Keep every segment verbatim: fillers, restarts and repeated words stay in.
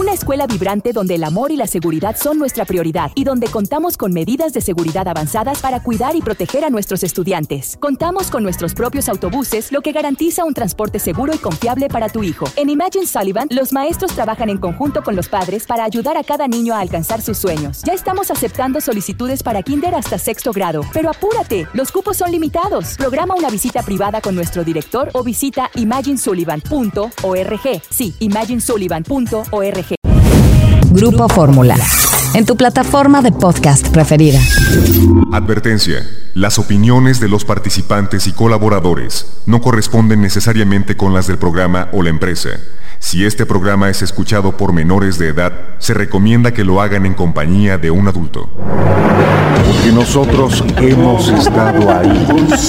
Una escuela vibrante donde el amor y la seguridad son nuestra prioridad y donde contamos con medidas de seguridad avanzadas para cuidar y proteger a nuestros estudiantes. Contamos con nuestros propios autobuses, lo que garantiza un transporte seguro y confiable para tu hijo. En Imagine Sullivan, los maestros trabajan en conjunto con los padres para ayudar a cada niño a alcanzar sus sueños. Ya estamos aceptando solicitudes para kinder hasta sexto grado, pero apúrate, los cupos son limitados. Programa una visita privada con nuestro director o visita imagine sullivan punto org. Sí, imagine sullivan punto org. Grupo Fórmula, en tu plataforma de podcast preferida. Advertencia: las opiniones de los participantes y colaboradores no corresponden necesariamente con las del programa o la empresa. Si este programa es escuchado por menores de edad, se recomienda que lo hagan en compañía de un adulto. Porque nosotros hemos estado ahí.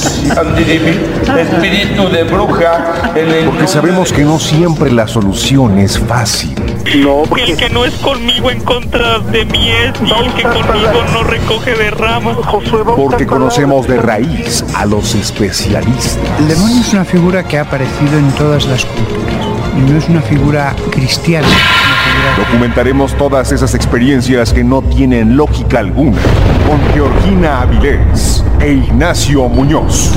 Espíritu de bruja. Porque sabemos que no siempre la solución es fácil. No, porque el que no es conmigo en contra de mí es, y el que conmigo no recoge de ramas. Porque conocemos de raíz a los especialistas. El demonio es una figura que ha aparecido en todas las culturas. Y no es una figura cristiana. Es una figura... Documentaremos todas esas experiencias que no tienen lógica alguna con Georgina Avilés e Ignacio Muñoz.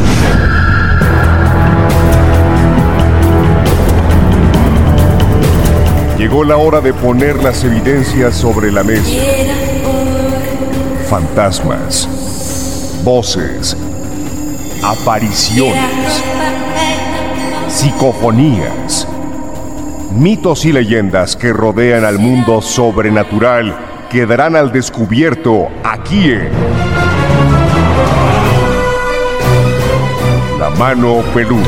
Llegó la hora de poner las evidencias sobre la mesa. Fantasmas, voces, apariciones, psicofonías, mitos y leyendas que rodean al mundo sobrenatural quedarán al descubierto aquí en La Mano Peluda.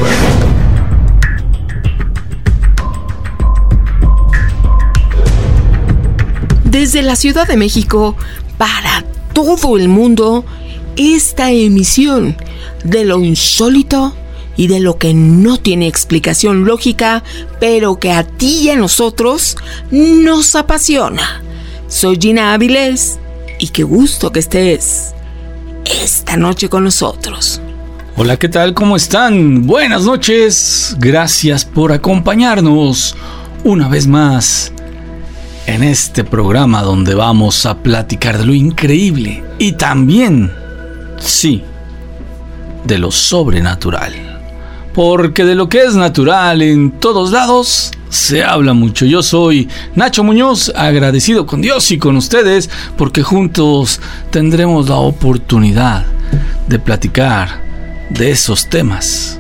Desde la Ciudad de México, para todo el mundo, esta emisión de lo insólito y de lo que no tiene explicación lógica, pero que a ti y a nosotros nos apasiona. Soy Gina Avilés y qué gusto que estés esta noche con nosotros. Hola, ¿qué tal? ¿Cómo están? Buenas noches. Gracias por acompañarnos una vez más en este programa donde vamos a platicar de lo increíble y también, sí, de lo sobrenatural. Porque de lo que es natural en todos lados se habla mucho. Yo soy Nacho Muñoz, agradecido con Dios y con ustedes porque juntos tendremos la oportunidad de platicar de esos temas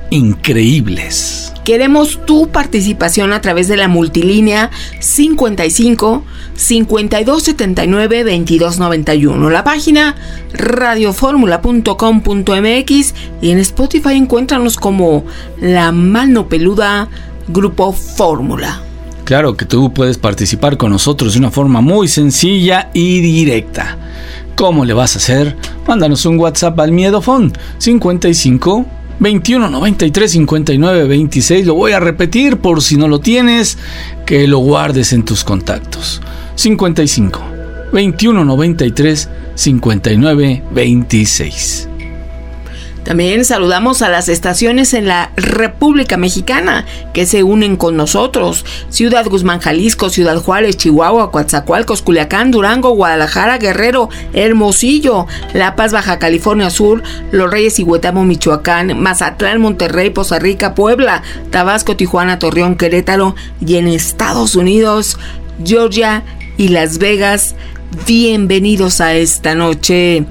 increíbles. Queremos tu participación a través de la multilínea cincuenta y cinco, cincuenta y dos setenta y nueve, veintidós noventa y uno, la página radioformula punto com punto m x y en Spotify encuéntranos como La Mano Peluda Grupo Fórmula. Claro que tú puedes participar con nosotros de una forma muy sencilla y directa. ¿Cómo le vas a hacer? Mándanos un WhatsApp al Miedofón cincuenta y cinco, veintiuno noventa y tres, cincuenta y nueve veintiséis. Lo voy a repetir por si no lo tienes, que lo guardes en tus contactos. cincuenta y cinco, veintiuno noventa y tres, cincuenta y nueve veintiséis. También saludamos a las estaciones en la República Mexicana que se unen con nosotros: Ciudad Guzmán, Jalisco; Ciudad Juárez, Chihuahua; Coatzacoalcos, Culiacán, Durango; Guadalajara, Guerrero; Hermosillo; La Paz, Baja California Sur; Los Reyes y Huetamo, Michoacán; Mazatlán, Monterrey, Poza Rica, Puebla; Tabasco, Tijuana, Torreón, Querétaro; y en Estados Unidos, Georgia y Las Vegas. Bienvenidos a esta noche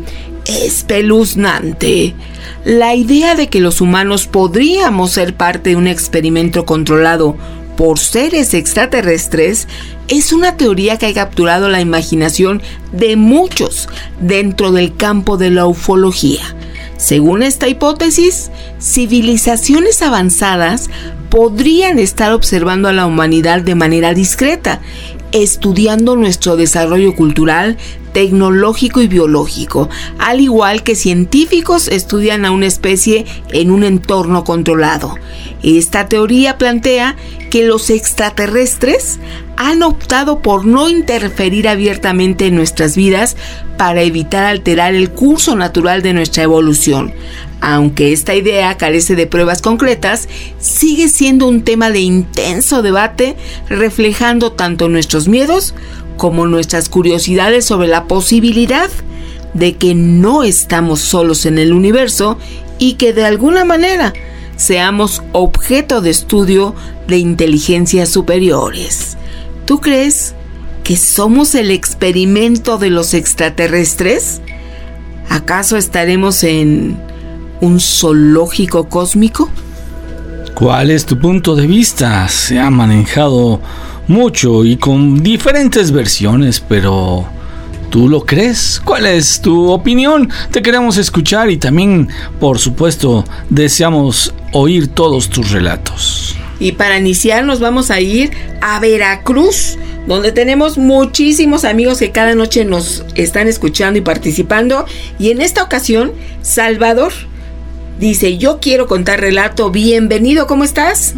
espeluznante. La idea de que los humanos podríamos ser parte de un experimento controlado por seres extraterrestres es una teoría que ha capturado la imaginación de muchos dentro del campo de la ufología. Según esta hipótesis, civilizaciones avanzadas podrían estar observando a la humanidad de manera discreta, estudiando nuestro desarrollo cultural tecnológico y biológico, al igual que científicos estudian a una especie en un entorno controlado. Esta teoría plantea que los extraterrestres han optado por no interferir abiertamente en nuestras vidas para evitar alterar el curso natural de nuestra evolución. Aunque esta idea carece de pruebas concretas, sigue siendo un tema de intenso debate, reflejando tanto nuestros miedos como nuestras curiosidades sobre la posibilidad de que no estamos solos en el universo y que de alguna manera seamos objeto de estudio de inteligencias superiores. ¿Tú crees que somos el experimento de los extraterrestres? ¿Acaso estaremos en un zoológico cósmico? ¿Cuál es tu punto de vista? Se ha manejado mucho y con diferentes versiones, pero ¿tú lo crees? ¿Cuál es tu opinión? Te queremos escuchar y también, por supuesto, deseamos oír todos tus relatos. Y para iniciar nos vamos a ir a Veracruz, donde tenemos muchísimos amigos que cada noche nos están escuchando y participando. Y en esta ocasión, Salvador dice: yo quiero contar relato. Bienvenido, ¿cómo estás?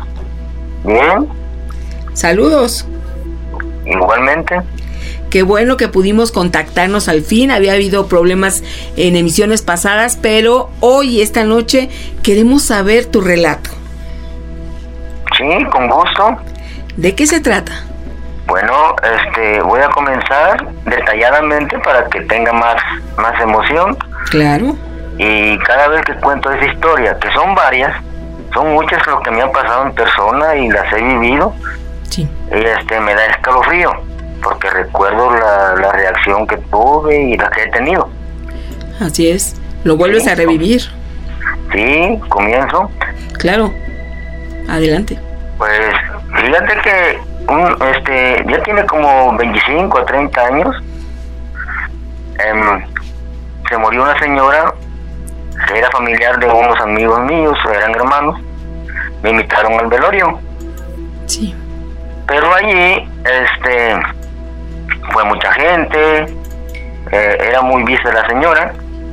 Bien. Saludos. Igualmente. Qué bueno que pudimos contactarnos al fin. Había habido problemas en emisiones pasadas, pero hoy, esta noche, queremos saber tu relato. Sí, con gusto. ¿De qué se trata? Bueno, este, voy a comenzar detalladamente para que tenga más, más emoción. Claro. Y cada vez que cuento esa historia, que son varias, son muchas lo que me han pasado en persona y las he vivido. Sí. Y este, me da escalofrío, porque recuerdo la, la reacción que tuve y la que he tenido. Así es. ¿Lo vuelves sí, a revivir? Sí, comienzo. Claro. Adelante. Pues, fíjate que un, este, ya tiene como veinticinco a treinta años. Eh, se murió una señora que era familiar de unos amigos míos, eran hermanos. Me invitaron al velorio. Sí. Pero allí, este, fue mucha gente, eh, era muy vista la señora,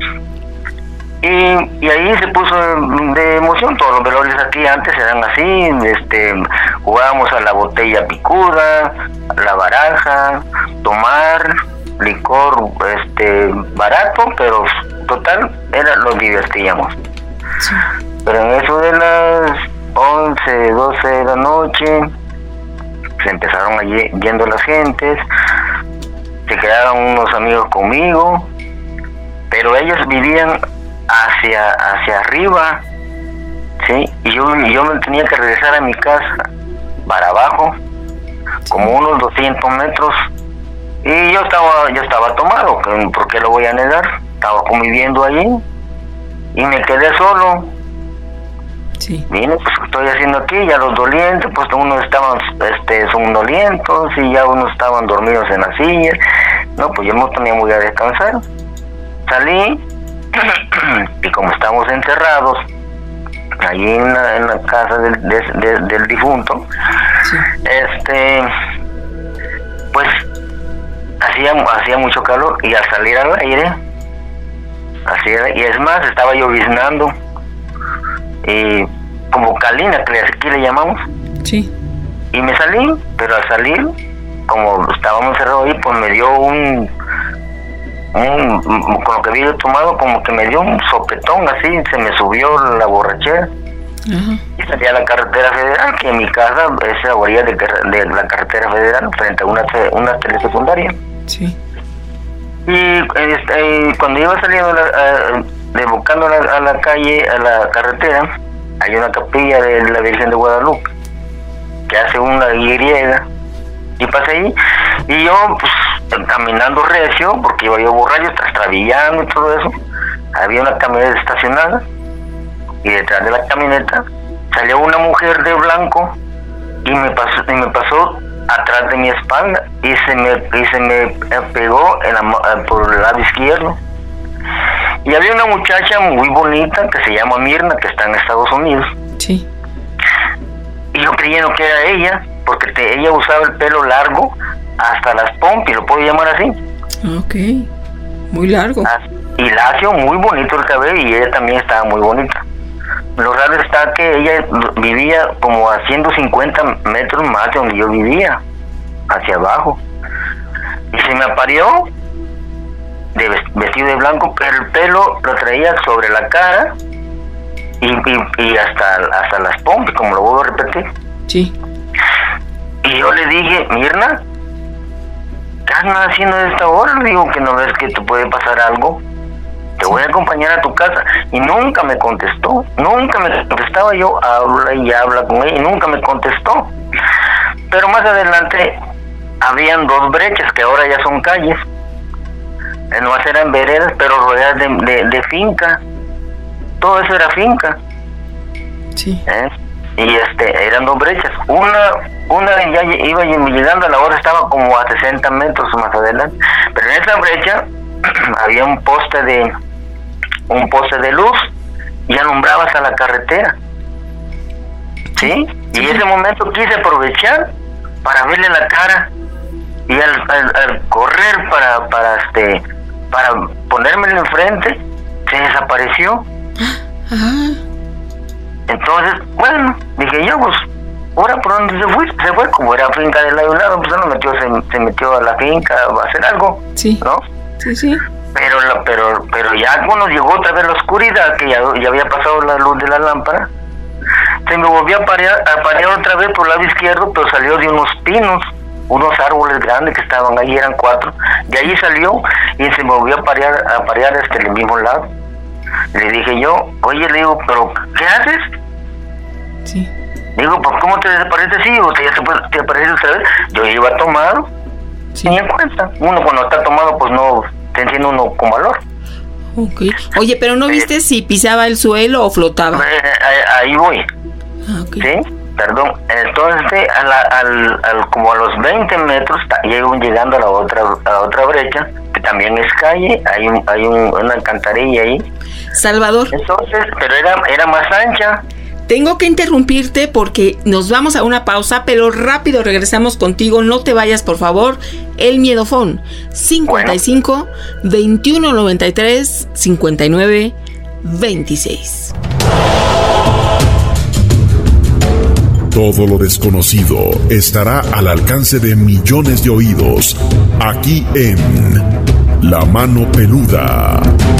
y, y ahí se puso de emoción. Todos los velorios aquí antes eran así, este, jugábamos a la botella picuda, a la baraja, tomar licor, este, barato, pero total, era, nos divertíamos. Sí. Pero en eso de las once, doce de la noche, se empezaron allí yendo las gentes, se quedaron unos amigos conmigo, pero ellos vivían hacia hacia arriba, sí, y yo yo me tenía que regresar a mi casa para abajo, como unos doscientos metros, y yo estaba yo estaba tomado, ¿por qué lo voy a negar? Estaba conviviendo allí y me quedé solo. Sí. Mire, pues estoy haciendo aquí, ya los dolientes, pues unos estaban este, somnolientos y ya unos estaban dormidos en la silla. No, pues yo me tenía muy a descansar. Salí y como estábamos enterrados allí en la, en la casa del, de, de, del difunto, sí. este, pues hacía, hacía mucho calor y al salir al aire, así era, y es más, estaba lloviznando. Y como calina, que aquí le llamamos. Sí. Y me salí, pero al salir, como estábamos encerrados ahí, pues me dio un, un, con lo que había tomado, como que me dio un sopetón así, se me subió la borrachera. Uh-huh. Y salí a la carretera federal, que en mi casa es la orilla de, de la carretera federal, frente a una, una telesecundaria. Sí. Y este, cuando iba saliendo la, uh, de buscando a la, a la calle, a la carretera, hay una capilla de la Virgen de Guadalupe que hace una Y, y pasé ahí, y yo pues caminando recio, porque iba yo borracho, trastabillando y todo eso. Había una camioneta estacionada, y detrás de la camioneta salió una mujer de blanco y me pasó, y me pasó atrás de mi espalda, y se me, y se me pegó en la, por el lado izquierdo. Y había una muchacha muy bonita que se llama Mirna, que está en Estados Unidos. Sí. Y yo creyendo que era ella, porque te, ella usaba el pelo largo hasta las pompis, lo puedo llamar así. Ok, muy largo. Y lacio, muy bonito el cabello, y ella también estaba muy bonita. Lo raro está que ella vivía como a ciento cincuenta metros más de donde yo vivía, hacia abajo. Y se me apareó de vestido de blanco, pero el pelo lo traía sobre la cara y, y, y hasta, hasta las pompis, como lo vuelvo a repetir. Sí. Y yo le dije, Mirna, ¿qué andas haciendo a esta hora? Le digo, que no ves que te puede pasar algo. Te voy a acompañar a tu casa. Y nunca me contestó. Nunca me contestaba. Yo habla y habla con ella y nunca me contestó. Pero más adelante habían dos brechas que ahora ya son calles. No eran veredas, pero rodeadas de, de, de finca. Todo eso era finca. Sí. ¿Eh? Y este, eran dos brechas. Una, una ya iba llegando, la otra estaba como a sesenta metros más adelante. Pero en esa brecha había un poste de un poste de luz y alumbraba hasta la carretera. ¿Sí? Y en ese momento quise aprovechar para verle la cara, y al, al, al correr para para este para ponérmelo enfrente, se desapareció. Ajá. Entonces, bueno, dije yo, pues, ahora por dónde se fue, se fue, como era finca de lado y lado, pues se metió, se, se metió a la finca a hacer algo, sí, ¿no? Sí, sí. Pero la, pero pero ya cuando llegó otra vez la oscuridad, que ya, ya había pasado la luz de la lámpara, se me volvió a parear, a parear otra vez por el lado izquierdo, pero salió de unos pinos, unos árboles grandes que estaban ahí, eran cuatro, de ahí salió y se me volvió a parear, a parear hasta el mismo lado. Le dije yo, oye, le digo, ¿pero qué haces? Sí. Digo, pues, ¿cómo te desapareces? Sí, o sea, ya te, te apareces otra vez. Yo iba tomado, sí. Ni en cuenta. Uno cuando está tomado, pues no, te enciende uno con valor. Ok. Oye, pero ¿no viste eh, si pisaba el suelo o flotaba? Eh, ahí, ahí voy. Ah, okay. ¿Sí? Perdón. Entonces, a la, al, al, como a los veinte metros, llego llegando a la otra a la otra brecha, que también es calle, hay un, hay un, una alcantarilla ahí. Salvador. Entonces, pero era, era más ancha. Tengo que interrumpirte porque nos vamos a una pausa, pero rápido regresamos contigo. No te vayas, por favor. El Miedofón cincuenta y cinco, bueno. veintiuno noventa y tres, cincuenta y nueve, veintiséis. Todo lo desconocido estará al alcance de millones de oídos, aquí en La Mano Peluda.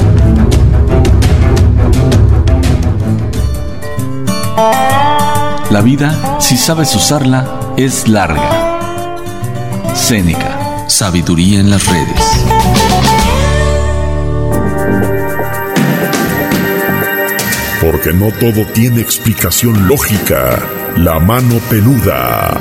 La vida, si sabes usarla, es larga. Séneca, sabiduría en las redes. Porque no todo tiene explicación lógica. La Mano Peluda.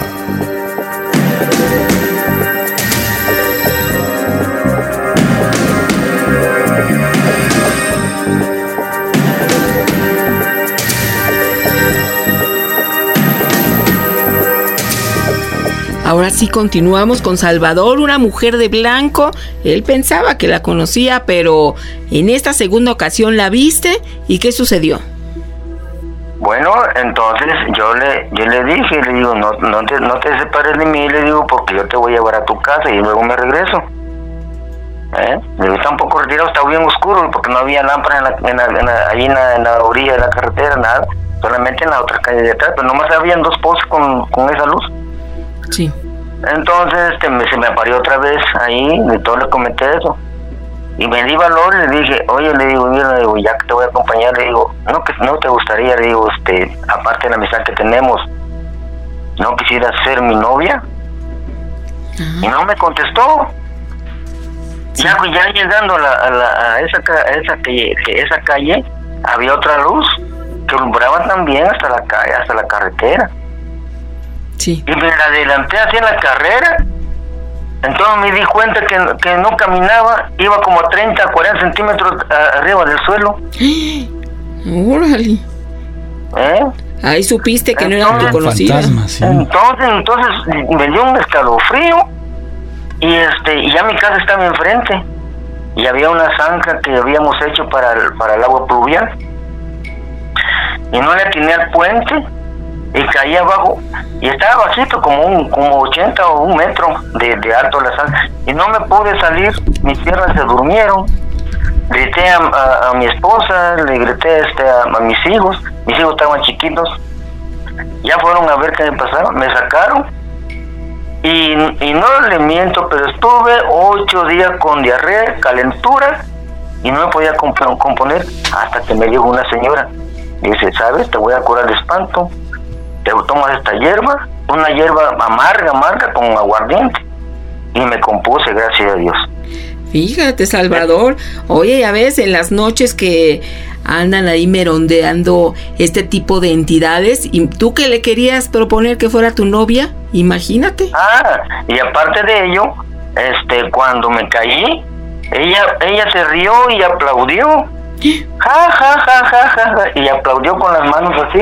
Ahora sí continuamos con Salvador, una mujer de blanco. Él pensaba que la conocía, pero en esta segunda ocasión la viste. ¿Y qué sucedió? Bueno, entonces yo le yo le dije, le digo, no no te, no te separes de mí, le digo, porque yo te voy a llevar a tu casa y luego me regreso. ¿Eh? Le digo, está un poco retirado, está bien oscuro, porque no había lámparas en la, en la, en la, ahí en la, en la orilla de la carretera, nada. Solamente en la otra calle de atrás, pero nomás habían dos postes con, con esa luz. Sí. Entonces este, me, se me apareció otra vez ahí, de todo le comenté eso. Y me di valor, le dije, oye, le digo, mira, le digo, ya que te voy a acompañar, le digo, no, que no te gustaría, le digo, este, aparte de la amistad que tenemos, ¿no quisieras ser mi novia? Uh-huh. Y no me contestó. Sí. Ya, ya llegando a, la, a, la, a esa, a esa, calle, que esa calle, había otra luz que alumbraba también hasta la calle, hasta la carretera. Sí. Y me la adelanté hacia la carrera. Entonces me di cuenta que, que no caminaba, iba como a treinta, cuarenta centímetros a, arriba del suelo. ¡Órale! ¿Eh? Ahí supiste que entonces, no era tu conocida. Sí. Entonces, entonces me dio un escalofrío y este y ya mi casa estaba enfrente y había una zanja que habíamos hecho para el, para el agua pluvial y no le atiné al puente. y caí abajo, y estaba bajito, como un como ochenta o un metro de, de alto la sala, y no me pude salir, mis piernas se durmieron. Grité a, a, a mi esposa, le grité este, a, a mis hijos, mis hijos estaban chiquitos, ya fueron a ver qué me pasaba, me sacaron, y, y no le miento, pero estuve ocho días con diarrea, calentura, y no me podía comp- componer, hasta que me llegó una señora, y dice, ¿sabes? Te voy a curar de espanto, te tomas esta hierba, una hierba amarga, amarga, con aguardiente, y me compuse, gracias a Dios. Fíjate, Salvador, oye, ya ves, en las noches que andan ahí merondeando este tipo de entidades, y tú que le querías proponer que fuera tu novia, imagínate. Ah, y aparte de ello, este, cuando me caí, ella, ella se rió y aplaudió, ja, ja, ja, ja, ja, ja, y aplaudió con las manos así.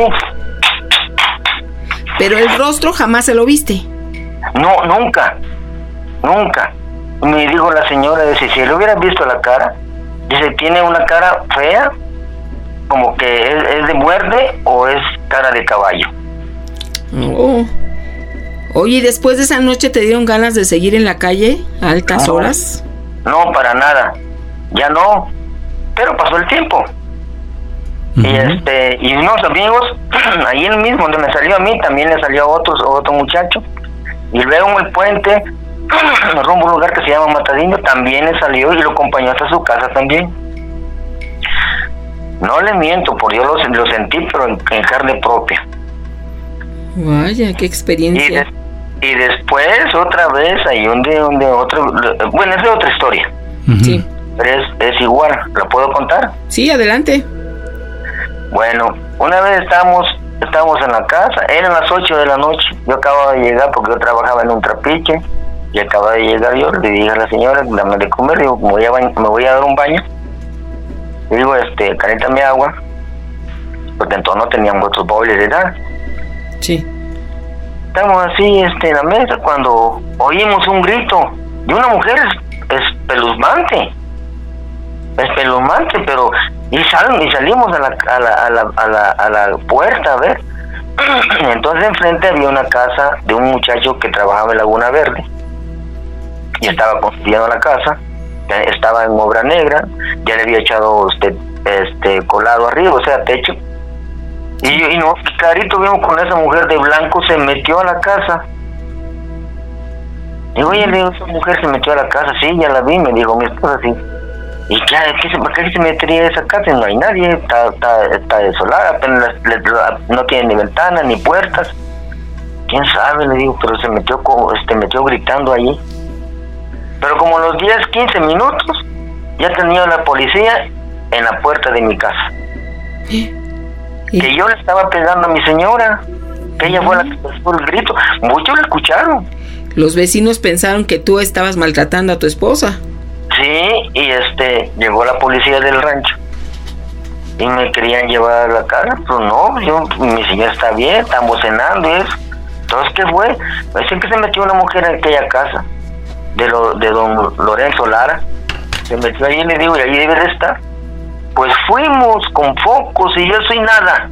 Pero el rostro jamás se lo viste. No, nunca, nunca. Me dijo la señora, dice, si le hubieras visto la cara, dice, tiene una cara fea, como que es, es de muerte o es cara de caballo. Oh. Oye, ¿y después de esa noche te dieron ganas de seguir en la calle a altas no, horas? No, para nada, ya no, pero pasó el tiempo. Uh-huh. Y este, y unos amigos, ahí mismo donde me salió a mí, también le salió a otros, a otro muchacho, y luego en el puente, rumbo a un lugar que se llama Matadillo, también le salió y lo acompañó hasta su casa también. No le miento, por Dios lo, lo sentí, pero en, en carne propia. Vaya, qué experiencia. Y, de, y después otra vez hay un de, un de otro, bueno, es de otra historia. Uh-huh. Sí. Pero es, es igual, ¿la puedo contar? Sí, adelante. Bueno, una vez estábamos, estábamos en la casa, eran las ocho de la noche, yo acababa de llegar porque yo trabajaba en un trapiche, y acababa de llegar yo, le dije a la señora, dame de comer, digo, me voy a, ba- me voy a dar un baño, le digo, este, caléntame agua, porque entonces no teníamos otros boiles de nada. Sí. Estamos así, este, en la mesa, cuando oímos un grito de una mujer espeluznante, espeluznante, pero, y, sal, y salimos a la, a la, a la, a la, a la puerta, a ver, entonces enfrente había una casa de un muchacho que trabajaba en Laguna Verde, y estaba construyendo la casa, estaba en obra negra, ya le había echado este, este colado arriba, o sea, techo, y, y no, clarito vimos con esa mujer de blanco, se metió a la casa. Digo, oye, le digo, esa mujer se metió a la casa, sí, ya la vi, me dijo mi esposa, sí. Y claro, ¿qué se, ¿por qué se metería a esa casa? No hay nadie, está, está, está desolada, apenas le, le, no tiene ni ventanas ni puertas. ¿Quién sabe? Le digo, pero se metió, este, metió gritando allí. Pero como a los diez, quince minutos, ya tenía la policía en la puerta de mi casa. ¿Sí? Que yo le estaba pegando a mi señora, que ella fue la que puso el grito. Muchos lo escucharon. Los vecinos pensaron que tú estabas maltratando a tu esposa. Sí, y este, llegó la policía del rancho y me querían llevar a la casa, pero no, yo, mi señora está bien, estamos cenando y eso. Entonces, ¿qué fue? Dicen que se metió una mujer en aquella casa de lo, de don Lorenzo Lara, se metió ahí y le digo, y ahí debe de estar. Pues fuimos con focos y yo soy nada.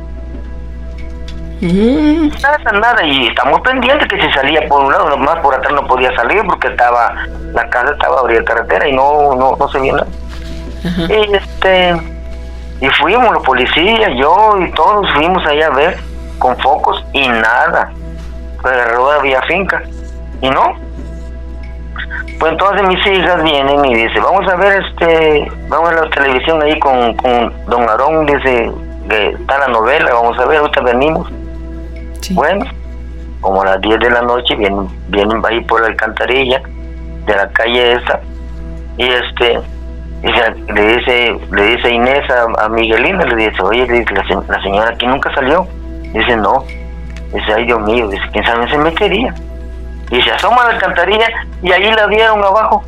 Mm. Nada, nada, y estamos pendientes que si salía por un lado, nomás por atrás no podía salir porque estaba, la casa estaba a orilla de carretera y no, no, no se vio nada. Uh-huh. Y este, y fuimos, la policía, yo y todos fuimos allá a ver con focos y nada. Pues alrededor había finca y no. Pues entonces mis hijas vienen y dicen, vamos a ver este, vamos a la televisión ahí con, con don Aarón, dice, que está la novela, vamos a ver, ahorita venimos. Sí. Bueno, como a las diez de la noche vienen, vienen ahí por la alcantarilla de la calle esa, y este, dice, le dice, le dice Inés a, a Miguelina, le dice, oye, le dice, la, la señora aquí nunca salió. Dice, no. Dice, ay Dios mío, dice, quién sabe se metería. Y se asoma a la alcantarilla y ahí la vieron abajo.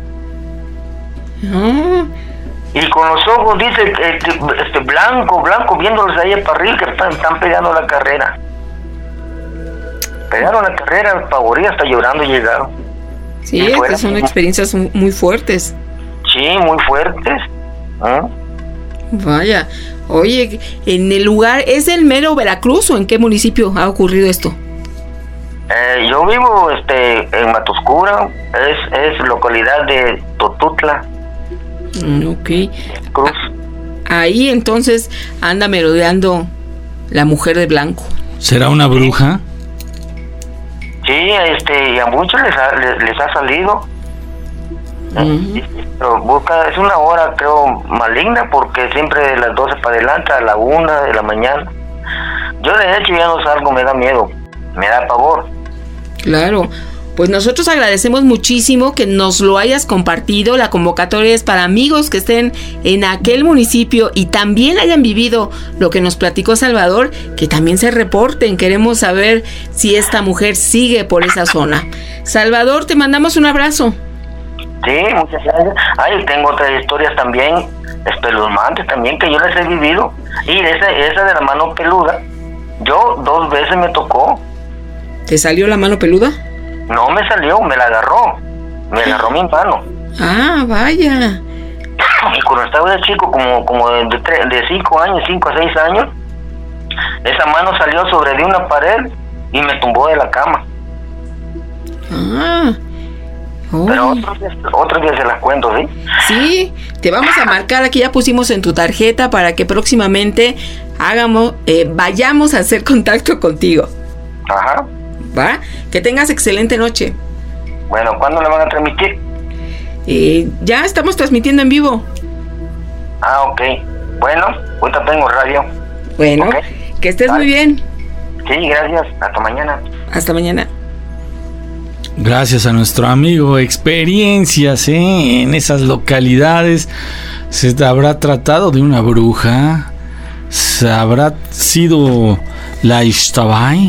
Uh-huh. Y con los ojos, dice, este, este blanco, blanco, viéndolos ahí para arriba, que están, están pegando la carrera. Pegaron la carrera, pavoría, hasta llorando llegaron. Sí, es que son experiencias muy fuertes. Sí, muy fuertes. ¿Eh? Vaya. Oye, en el lugar, ¿es el mero Veracruz o en qué municipio ha ocurrido esto? Eh, yo vivo este en Matoscura, es, es localidad de Totutla. Mm, ok. Cruz. Ah, ahí entonces anda merodeando la mujer de blanco. ¿Será una bruja? Sí, este, y a muchos les ha, les, les ha salido. Uh-huh. Pero busca, es una hora creo maligna porque siempre de las doce para adelante a la una de la mañana. Yo de hecho ya no salgo, me da miedo, me da pavor. Claro, pues nosotros agradecemos muchísimo que nos lo hayas compartido. La convocatoria es para amigos que estén en aquel municipio y también hayan vivido lo que nos platicó Salvador, que también se reporten. Queremos saber si esta mujer sigue por esa zona. Salvador, te mandamos un abrazo. Sí, muchas gracias. Ay, tengo otras historias también, espeluznantes también, que yo las he vivido. Y esa, esa de la mano peluda, yo dos veces me tocó. ¿Te salió la mano peluda? No me salió, me la agarró. Me agarró mi mano. Ah, vaya. Y cuando estaba de chico, como, como de, de, de cinco años, cinco a seis años, esa mano salió sobre de una pared y me tumbó de la cama. Ah. Oh. Pero otros días, otros días se las cuento, ¿sí? Sí, te vamos a marcar, aquí ya pusimos en tu tarjeta para que próximamente hagamos, eh, vayamos a hacer contacto contigo. Ajá. ¿Va? Que tengas excelente noche. Bueno, ¿cuándo le van a transmitir? Eh, ya estamos transmitiendo en vivo. Ah, ok. Bueno, ahorita tengo radio. Bueno, okay. Que estés Bye. Muy bien. Sí, gracias. Hasta mañana. Hasta mañana. Gracias a nuestro amigo, experiencias ¿eh? en esas localidades. ¿Se habrá tratado de una bruja? ¿Se habrá sido la Ixtabay?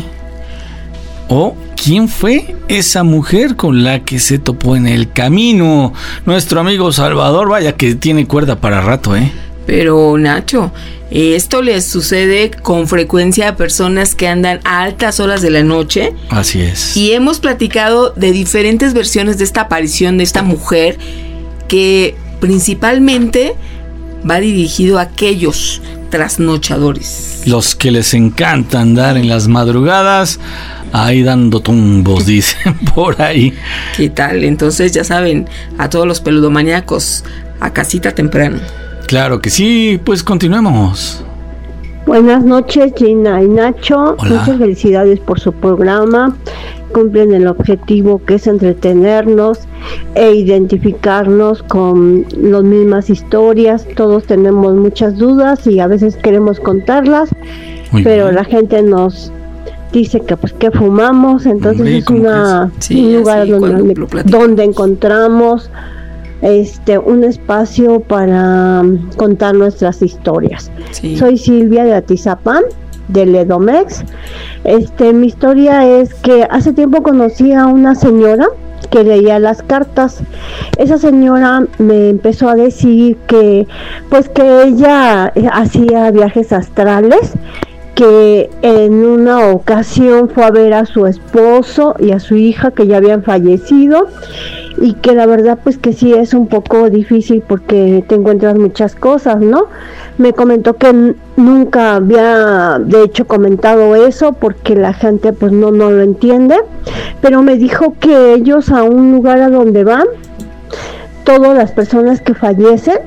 ¿O quién fue esa mujer con la que se topó en el camino? Nuestro amigo Salvador, vaya que tiene cuerda para rato, ¿eh? Pero Nacho, esto les sucede con frecuencia a personas que andan a altas horas de la noche. Así es. Y hemos platicado de diferentes versiones de esta aparición de esta mujer, que principalmente va dirigido a aquellos trasnochadores. Los que les encanta andar en las madrugadas, ahí dando tumbos, dicen por ahí. ¿Qué tal? Entonces ya saben, a todos los peludomaníacos, a casita temprano. Claro que sí, pues continuemos. Buenas noches, Gina y Nacho. Hola. Muchas felicidades por su programa. Cumplen el objetivo que es entretenernos e identificarnos con las mismas historias. Todos tenemos muchas dudas y a veces queremos contarlas, Muy pero bien. La gente nos dice que pues que fumamos, entonces Hombre, es una es? Sí, un lugar donde, donde encontramos este un espacio para um, contar nuestras historias. Sí. Soy Silvia de Atizapán, del Edomex. Este, mi historia es que hace tiempo conocí a una señora que leía las cartas. Esa señora me empezó a decir que pues que ella hacía viajes astrales, que en una ocasión fue a ver a su esposo y a su hija que ya habían fallecido, y que la verdad pues que sí es un poco difícil porque te encuentras muchas cosas, ¿no? Me comentó que n- nunca había de hecho comentado eso porque la gente pues no, no lo entiende, pero me dijo que ellos a un lugar a donde van, todas las personas que fallecen,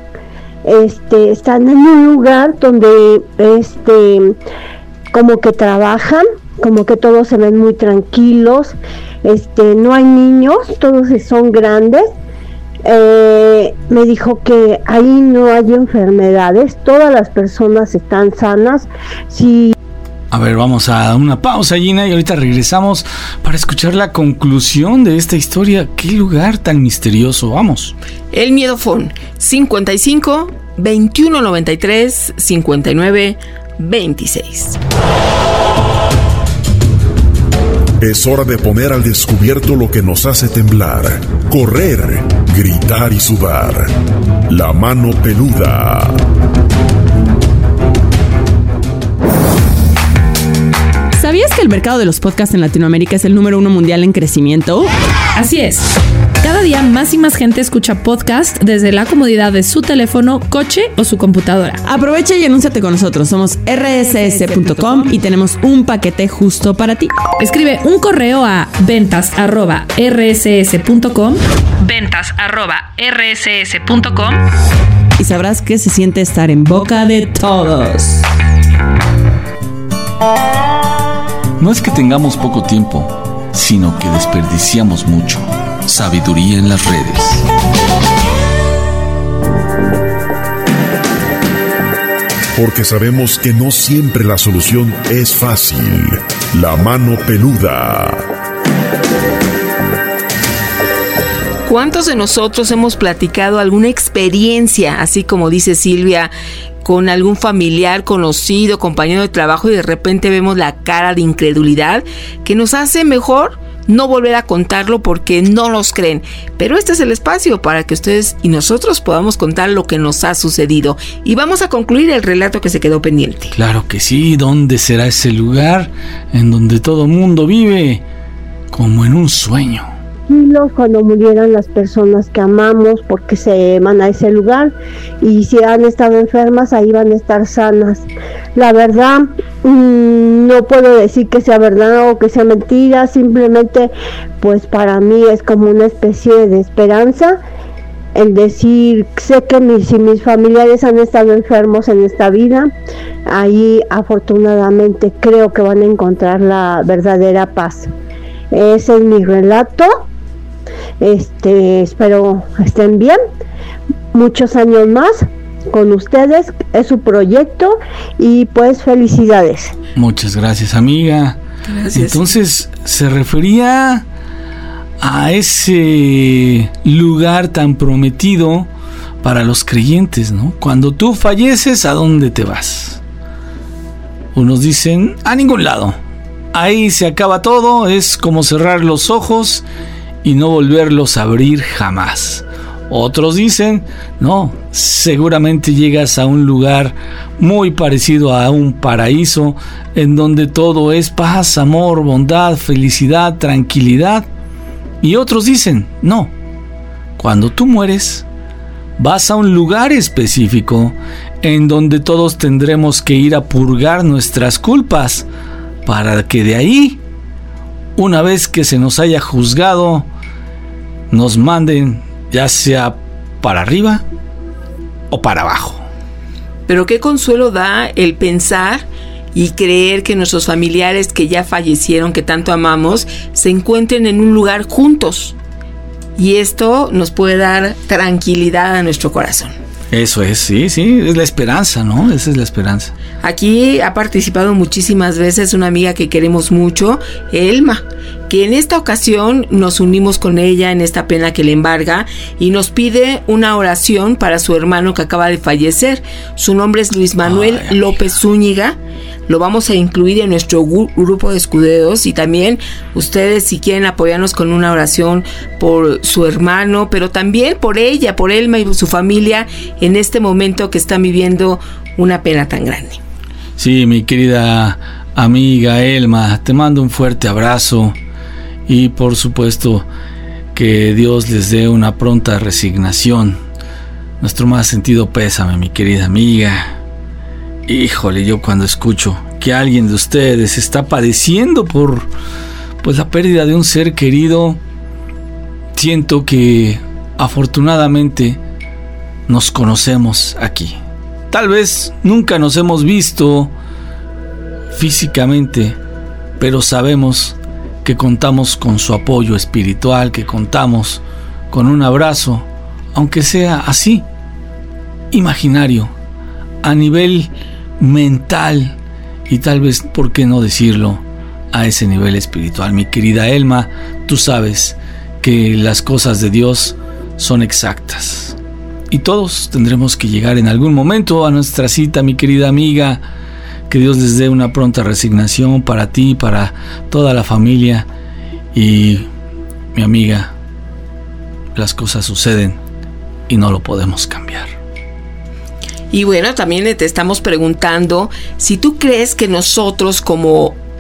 este, están en un lugar donde este, como que trabajan, como que todos se ven muy tranquilos. Este, no hay niños, todos son grandes. Eh, me dijo que ahí no hay enfermedades, todas las personas están sanas. Si A ver, vamos a una pausa, Gina, y ahorita regresamos para escuchar la conclusión de esta historia. ¿Qué lugar tan misterioso? Vamos. El Miedofón, cincuenta y cinco, veintiuno noventa y tres, cincuenta y nueve, veintiséis. Es hora de poner al descubierto lo que nos hace temblar, correr, gritar y sudar. La mano peluda. ¿Sabías que el mercado de los podcasts en Latinoamérica es el número uno mundial en crecimiento? Así es. Cada día más y más gente escucha podcast desde la comodidad de su teléfono, coche o su computadora. Aprovecha y anúnciate con nosotros. Somos erre ese ese punto com y tenemos un paquete justo para ti. Escribe un correo a ventas arroba erre ese ese punto com, ventas arroba erre ese ese punto com, y sabrás que se siente estar en boca de todos. No es que tengamos poco tiempo, sino que desperdiciamos mucho. Sabiduría en las redes. Porque sabemos que no siempre la solución es fácil. La mano peluda. ¿Cuántos de nosotros hemos platicado alguna experiencia, así como dice Silvia, con algún familiar, conocido, compañero de trabajo, y de repente vemos la cara de incredulidad que nos hace mejor no volver a contarlo porque no nos creen? Pero este es el espacio para que ustedes y nosotros podamos contar lo que nos ha sucedido. Y vamos a concluir el relato que se quedó pendiente. Claro que sí. ¿Dónde será ese lugar en donde todo mundo vive como en un sueño? Cuando murieran las personas que amamos, porque se van a ese lugar, y si han estado enfermas, ahí van a estar sanas. La verdad, mmm, no puedo decir que sea verdad o que sea mentira, simplemente pues para mí es como una especie de esperanza el decir, sé que mis, si mis familiares han estado enfermos en esta vida, ahí afortunadamente creo que van a encontrar la verdadera paz. Ese es mi relato. Este, espero estén bien, muchos años más con ustedes, es su proyecto, y pues felicidades. Muchas gracias, amiga. Gracias. Entonces, se refería a ese lugar tan prometido para los creyentes, ¿no? Cuando tú falleces, ¿a dónde te vas? Unos dicen, a ningún lado. Ahí se acaba todo, es como cerrar los ojos y no volverlos a abrir jamás. Otros dicen, no, seguramente llegas a un lugar muy parecido a un paraíso, en donde todo es paz, amor, bondad, felicidad, tranquilidad. Y otros dicen, no, cuando tú mueres, vas a un lugar específico, en donde todos tendremos que ir a purgar nuestras culpas, para que de ahí, una vez que se nos haya juzgado, nos manden ya sea para arriba o para abajo. Pero qué consuelo da el pensar y creer que nuestros familiares que ya fallecieron, que tanto amamos, se encuentren en un lugar juntos. Y esto nos puede dar tranquilidad a nuestro corazón. Eso es, sí, sí, es la esperanza, ¿no? Esa es la esperanza. Aquí ha participado muchísimas veces una amiga que queremos mucho, Elma, que en esta ocasión nos unimos con ella en esta pena que le embarga y nos pide una oración para su hermano que acaba de fallecer. Su nombre es Luis Manuel Ay, López Zúñiga. Lo vamos a incluir en nuestro gu- grupo de escuderos, y también ustedes, si quieren apoyarnos con una oración por su hermano, pero también por ella, por Elma y su familia en este momento que están viviendo una pena tan grande. Sí, mi querida amiga Elma, te mando un fuerte abrazo y por supuesto que Dios les dé una pronta resignación. Nuestro más sentido pésame, mi querida amiga. Híjole, yo cuando escucho que alguien de ustedes está padeciendo por pues la pérdida de un ser querido, siento que afortunadamente nos conocemos aquí. Tal vez nunca nos hemos visto físicamente, pero sabemos que contamos con su apoyo espiritual, que contamos con un abrazo, aunque sea así, imaginario, a nivel mental y tal vez, ¿por qué no decirlo?, a ese nivel espiritual. Mi querida Elma, tú sabes que las cosas de Dios son exactas y todos tendremos que llegar en algún momento a nuestra cita, mi querida amiga. Que Dios les dé una pronta resignación para ti, para toda la familia. Y mi amiga, las cosas suceden y no lo podemos cambiar. Y bueno, también te estamos preguntando si tú crees que nosotros como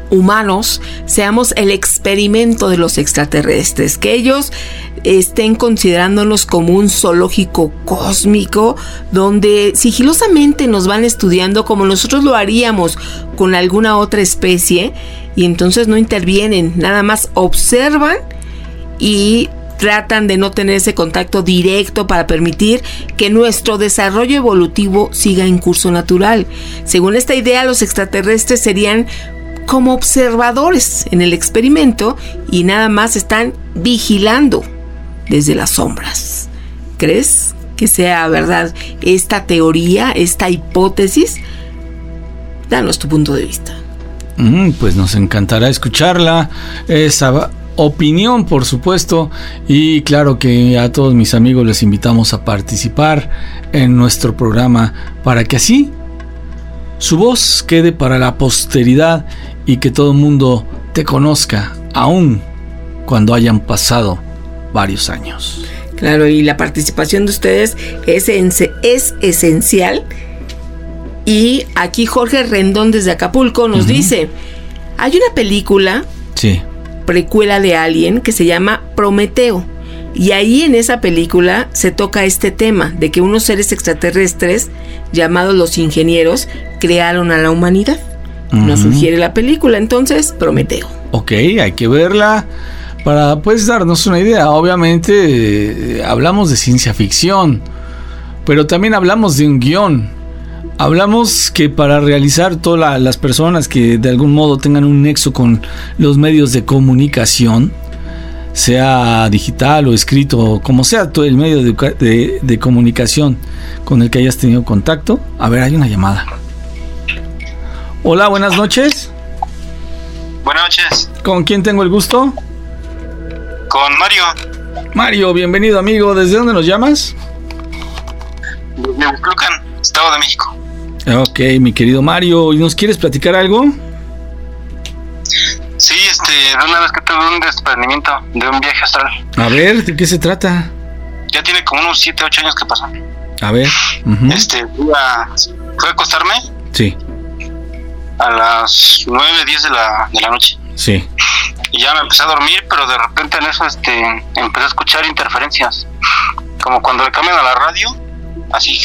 humanos seamos el experimento de los extraterrestres, que ellos estén considerándonos como un zoológico cósmico donde sigilosamente nos van estudiando como nosotros lo haríamos con alguna otra especie, y entonces no intervienen, nada más observan y tratan de no tener ese contacto directo para permitir que nuestro desarrollo evolutivo siga en curso natural. Según esta idea, los extraterrestres serían como observadores en el experimento y nada más están vigilando desde las sombras. ¿Crees que sea verdad esta teoría, esta hipótesis? Danos tu punto de vista. Mm, pues nos encantará escucharla, esa opinión, por supuesto, y claro que a todos mis amigos les invitamos a participar en nuestro programa para que así su voz quede para la posteridad y que todo el mundo te conozca, aún cuando hayan pasado varios años. Claro, y la participación de ustedes es, es esencial. Y aquí Jorge Rendón desde Acapulco nos uh-huh. dice, hay una película sí. precuela de Alien que se llama Prometeo, y ahí en esa película se toca este tema de que unos seres extraterrestres llamados los ingenieros crearon a la humanidad. Uh-huh. Nos sugiere la película, entonces, Prometeo. Ok, hay que verla para pues darnos una idea. Obviamente eh, hablamos de ciencia ficción, pero también hablamos de un guión. Hablamos que para realizar todas la, las personas que de algún modo tengan un nexo con los medios de comunicación, sea digital o escrito, como sea todo el medio de, de, de comunicación con el que hayas tenido contacto. A ver, hay una llamada. Hola, buenas noches. Buenas noches. ¿Con quién tengo el gusto? Con Mario. Mario, bienvenido, amigo. ¿Desde dónde nos llamas? De Huixquilucan, Estado de México. Ok, mi querido Mario, ¿y nos quieres platicar algo? Sí, este, una vez que tuve un desprendimiento de un viaje astral. A ver, ¿de qué se trata? Ya tiene como unos siete, ocho años que pasó. A ver. Uh-huh. Este, fui a, fui a acostarme. Sí. A las nueve, diez de la, de la noche. Sí. Y ya me empecé a dormir, pero de repente en eso, este, empecé a escuchar interferencias. Como cuando le cambian a la radio, así...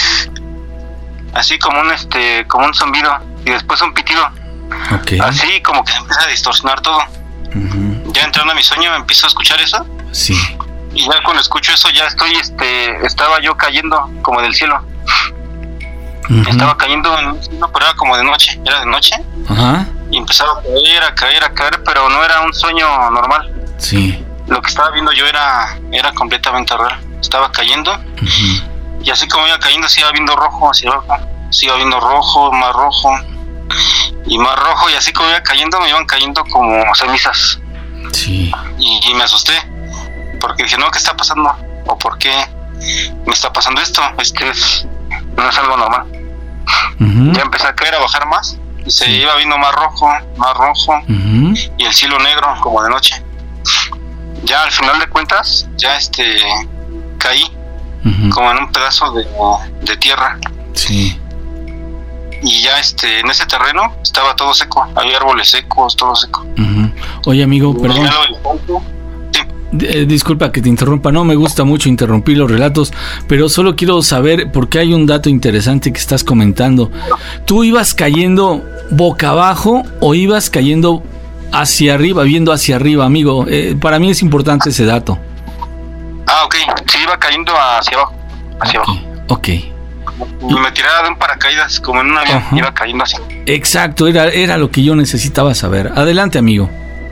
así como un este como un zumbido y después un pitido. Okay. Así como que empieza a distorsionar todo. Uh-huh. Ya entrando a mi sueño me empiezo a escuchar eso. Sí. Y ya cuando escucho eso ya estoy este estaba yo cayendo como del cielo. Uh-huh. Estaba cayendo en un cielo, pero era como de noche, era de noche. Ajá. Uh-huh. Y empezaba a caer, a caer, a caer, pero no era un sueño normal. Sí. Lo que estaba viendo yo era era completamente real. Estaba cayendo. Uh-huh. Y así como iba cayendo, se iba viendo rojo hacia abajo. Se iba viendo rojo, más rojo y más rojo. Y así como iba cayendo, me iban cayendo como cenizas. Sí. Y, y me asusté. Porque dije, no, ¿qué está pasando? ¿O por qué me está pasando esto? Es que es, no es algo normal. Uh-huh. Ya empecé a caer, a bajar más. Y se sí. iba viendo más rojo, más rojo. Uh-huh. Y el cielo negro, como de noche. Ya al final de cuentas, ya este caí. Uh-huh. Como en un pedazo de, de tierra. Sí. Y ya este en ese terreno estaba todo seco, había árboles secos, todo seco. Uh-huh. Oye, amigo, y perdón. Sí. D- disculpa que te interrumpa, no me gusta mucho interrumpir los relatos, pero solo quiero saber porque hay un dato interesante que estás comentando. ¿Tú ibas cayendo boca abajo o ibas cayendo hacia arriba, viendo hacia arriba, amigo? Eh, para mí es importante ese dato. Ah, ok. Sí, iba cayendo hacia abajo. Hacia okay. abajo. Ok. Y me tiraba de un paracaídas, como en un avión. Uh-huh. Iba cayendo así. Exacto, era, era lo que yo necesitaba saber. Adelante, amigo.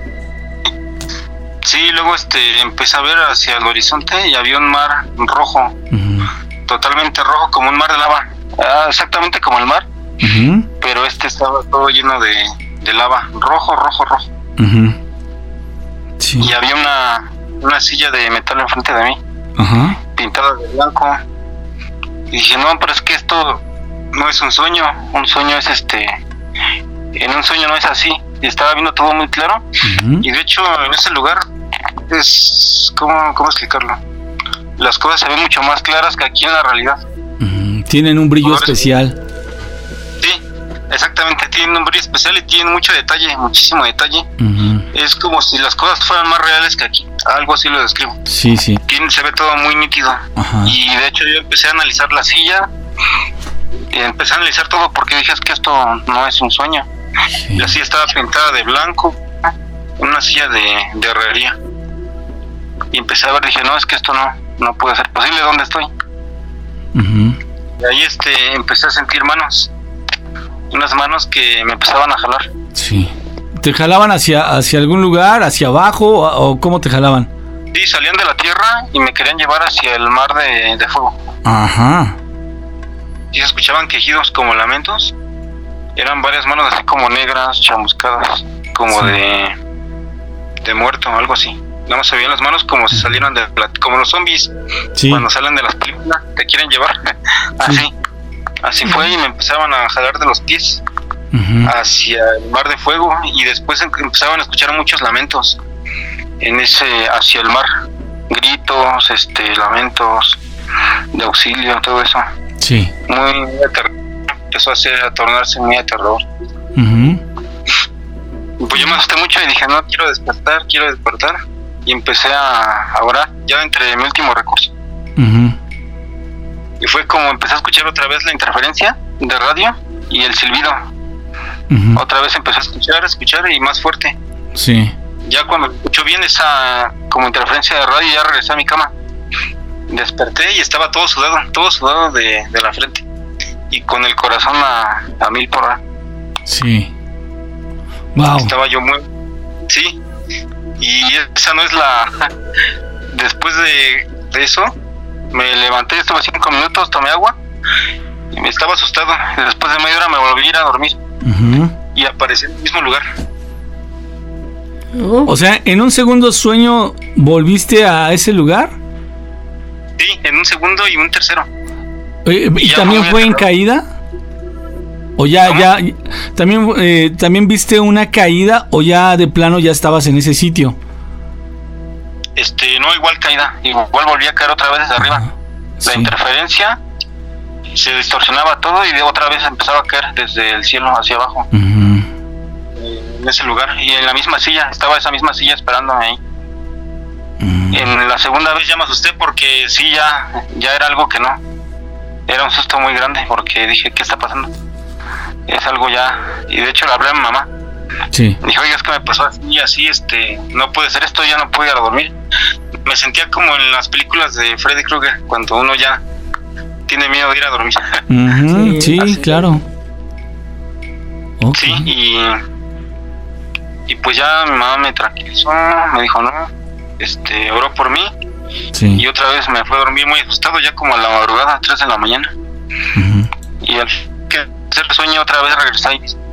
Sí, luego este empecé a ver hacia el horizonte y había un mar rojo. Uh-huh. Totalmente rojo, como un mar de lava. Ah, exactamente como el mar. Uh-huh. Pero este estaba todo lleno de, de lava. Rojo, rojo, rojo. Uh-huh. Sí. Y había una... una silla de metal enfrente de mí, ajá, pintada de blanco. Y dije, no, pero es que esto no es un sueño, un sueño es este, en un sueño no es así. Y estaba viendo todo muy claro. Uh-huh. Y de hecho en ese lugar es, ¿cómo, cómo explicarlo? Las cosas se ven mucho más claras que aquí en la realidad. Uh-huh. Tienen un brillo Colores especial. Sí, exactamente, tienen un brillo especial y tienen mucho detalle, muchísimo detalle. Uh-huh. Es como si las cosas fueran más reales que aquí, algo así lo describo. Sí, sí. Tiene, se ve todo muy nítido. Ajá. Y de hecho yo empecé a analizar la silla, y empecé a analizar todo porque dije, es que esto no es un sueño. Sí. La silla estaba pintada de blanco, una silla de, de herrería. Y empecé a ver, dije, no, es que esto no, no puede ser posible, ¿dónde estoy? Uh-huh. Y ahí este, empecé a sentir manos, unas manos que me empezaban a jalar. Sí. ¿Te jalaban hacia, hacia algún lugar, hacia abajo, o, o cómo te jalaban? Sí, salían de la tierra y me querían llevar hacia el mar de, de fuego. Ajá. Y se escuchaban quejidos como lamentos. Eran varias manos así como negras, chamuscadas, como sí. de de muerto o algo así. Nada más se veían las manos como si salieran de la, como los zombies, sí. cuando salen de las películas, te quieren llevar. Así, sí. así fue, y me empezaban a jalar de los pies uh-huh. hacia el mar de fuego, y después empezaban a escuchar muchos lamentos en ese, hacia el mar, gritos, este, lamentos de auxilio, todo eso. Sí. Muy, muy aterrador. Empezó a, hacer, a tornarse muy aterrador. Uh-huh. Pues yo me asusté mucho y dije, no, quiero despertar, quiero despertar. Y empecé a, a orar, ya entre mi último recurso. Uh-huh. Y fue como empecé a escuchar otra vez la interferencia de radio y el silbido. Uh-huh. Otra vez empecé a escuchar, a escuchar y más fuerte. Sí. Ya cuando escuchó bien esa como interferencia de radio, ya regresé a mi cama. Desperté y estaba todo sudado, todo sudado de, de la frente. Y con el corazón a, a mil por hora. Sí. Wow. Estaba yo muy... Sí. Y esa no es la... Después de, de eso, me levanté, estuve cinco minutos, tomé agua y me estaba asustado. Después de media hora me volví a ir a dormir uh-huh. y aparecí en el mismo lugar. Oh. O sea, ¿en un segundo sueño volviste a ese lugar? Sí, en un segundo y un tercero. ¿Y, y también fue en caída? ¿O ya, ¿Cómo? ya, también, eh, también viste una caída o ya de plano ya estabas en ese sitio? Este, no, igual caída, igual volví a caer otra vez desde arriba. La sí. interferencia, se distorsionaba todo y de otra vez empezaba a caer desde el cielo hacia abajo. Uh-huh. En ese lugar, y en la misma silla, estaba esa misma silla esperándome ahí. Uh-huh. En la segunda vez ya me asusté porque sí, ya, ya era algo que no. Era un susto muy grande porque dije, ¿qué está pasando? Es algo ya, y de hecho le hablé a mi mamá. Sí. Dije, oiga, es que me pasó así, así, este, no puede ser esto, ya no puedo ir a dormir. Me sentía como en las películas de Freddy Krueger, cuando uno ya tiene miedo de ir a dormir. Uh-huh, sí, sí claro. Okay. Sí, y, y pues ya mi mamá me tranquilizó, me dijo, no, este, oró por mí. Sí. Y otra vez me fue a dormir muy asustado, ya como a la madrugada, tres de la mañana. Uh-huh. Y al que hacer sueño otra vez regresé ahí mismo.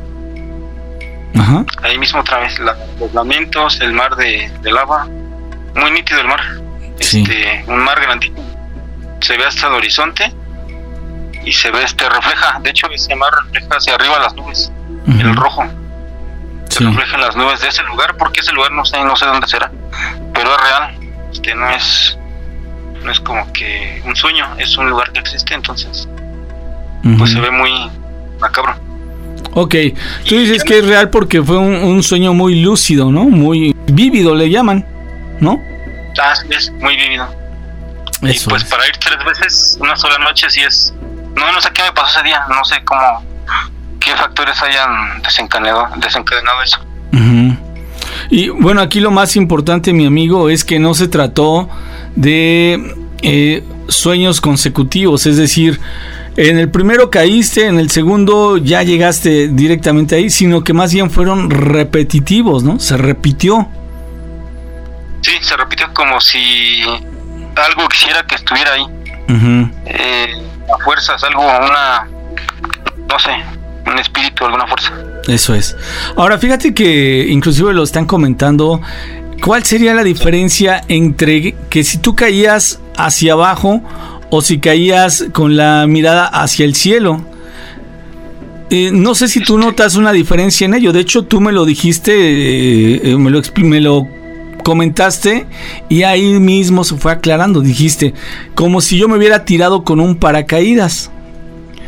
Ajá. Ahí mismo otra vez, la, los lamentos, el mar de, de lava, muy nítido el mar. Sí. Este, un mar grandísimo. Se ve hasta el horizonte y se ve, este, refleja, de hecho ese mar refleja hacia arriba las nubes, uh-huh. el rojo. Se sí. refleja en las nubes de ese lugar, porque ese lugar no sé, no sé dónde será, pero es real. Este, no es, no es como que un sueño, es un lugar que existe, entonces uh-huh. pues se ve muy macabro. Ok, tú dices que es real porque fue un, un sueño muy lúcido, ¿no? Muy vívido le llaman, ¿no? Ah, es muy vívido. Eso y pues es. Para ir tres veces, una sola noche, sí es... No, no sé qué me pasó ese día, no sé cómo, qué factores hayan desencadenado, desencadenado eso. Uh-huh. Y bueno, aquí lo más importante, mi amigo, es que no se trató de eh, sueños consecutivos, es decir, en el primero caíste, en el segundo ya llegaste directamente ahí, sino que más bien fueron repetitivos, ¿no? Se repitió. Sí, se repitió como si algo quisiera que estuviera ahí. Uh-huh. Eh, a fuerzas, algo, una, no sé, un espíritu, alguna fuerza. Eso es. Ahora, fíjate que inclusive lo están comentando, ¿cuál sería la diferencia entre que si tú caías hacia abajo o si caías con la mirada hacia el cielo? Eh, no sé si tú notas una diferencia en ello. De hecho, tú me lo dijiste, eh, me, lo expl- me lo comentaste y ahí mismo se fue aclarando. Dijiste, como si yo me hubiera tirado con un paracaídas.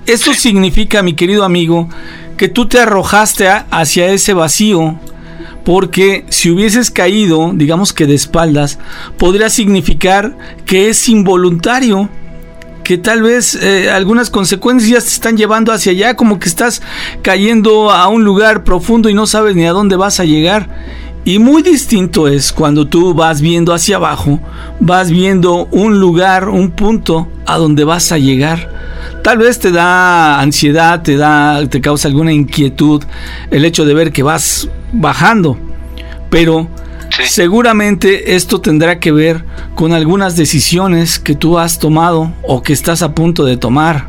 Esto significa, mi querido amigo, que tú te arrojaste a, hacia ese vacío, porque si hubieses caído, digamos que de espaldas, podría significar que es involuntario, que tal vez eh, algunas consecuencias te están llevando hacia allá, como que estás cayendo a un lugar profundo y no sabes ni a dónde vas a llegar. Y muy distinto es cuando tú vas viendo hacia abajo, vas viendo un lugar, un punto a donde vas a llegar. Tal vez te da ansiedad, te da, te causa alguna inquietud el hecho de ver que vas bajando, pero sí, seguramente esto tendrá que ver con algunas decisiones que tú has tomado o que estás a punto de tomar.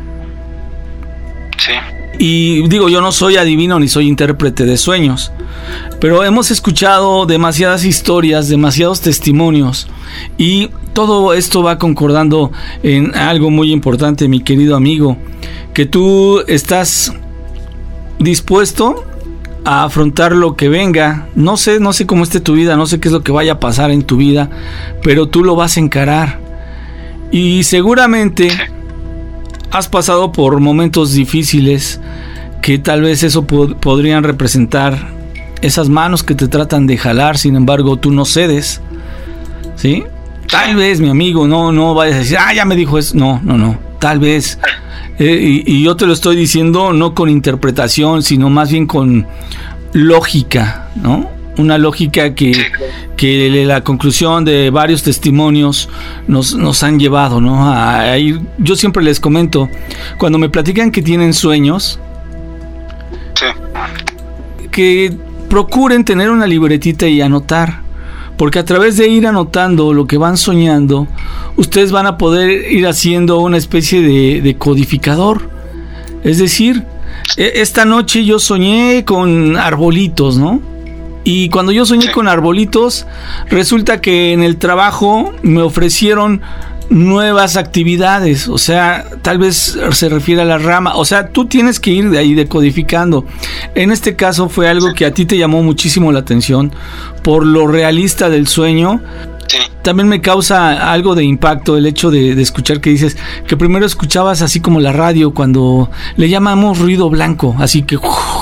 Sí. Y digo, yo no soy adivino ni soy intérprete de sueños, pero hemos escuchado demasiadas historias, demasiados testimonios, y todo esto va concordando en algo muy importante, mi querido amigo, que tú estás dispuesto a afrontar lo que venga. No sé, no sé cómo esté tu vida, no sé qué es lo que vaya a pasar en tu vida, pero tú lo vas a encarar. Y seguramente has pasado por momentos difíciles que tal vez eso pod- podrían representar esas manos que te tratan de jalar, sin embargo tú no cedes, ¿sí? Tal vez, mi amigo, no, no vayas a decir, ah, ya me dijo eso. No, no, no, tal vez. Eh, y, y yo te lo estoy diciendo no con interpretación, sino más bien con lógica, ¿no? Una lógica que, que la conclusión de varios testimonios nos, nos han llevado, ¿no? A, a ir. Yo siempre les comento, cuando me platican que tienen sueños, sí, que procuren tener una libretita y anotar, porque a través de ir anotando lo que van soñando, ustedes van a poder ir haciendo una especie de, de codificador. Es decir, esta noche yo soñé con arbolitos, ¿no? Y cuando yo soñé con arbolitos, resulta que en el trabajo me ofrecieron nuevas actividades, o sea, tal vez se refiere a la rama, o sea, tú tienes que ir de ahí decodificando. En este caso fue algo que a ti te llamó muchísimo la atención por lo realista del sueño. Sí. También me causa algo de impacto el hecho de, de escuchar que dices que primero escuchabas así como la radio, cuando le llamamos ruido blanco, así que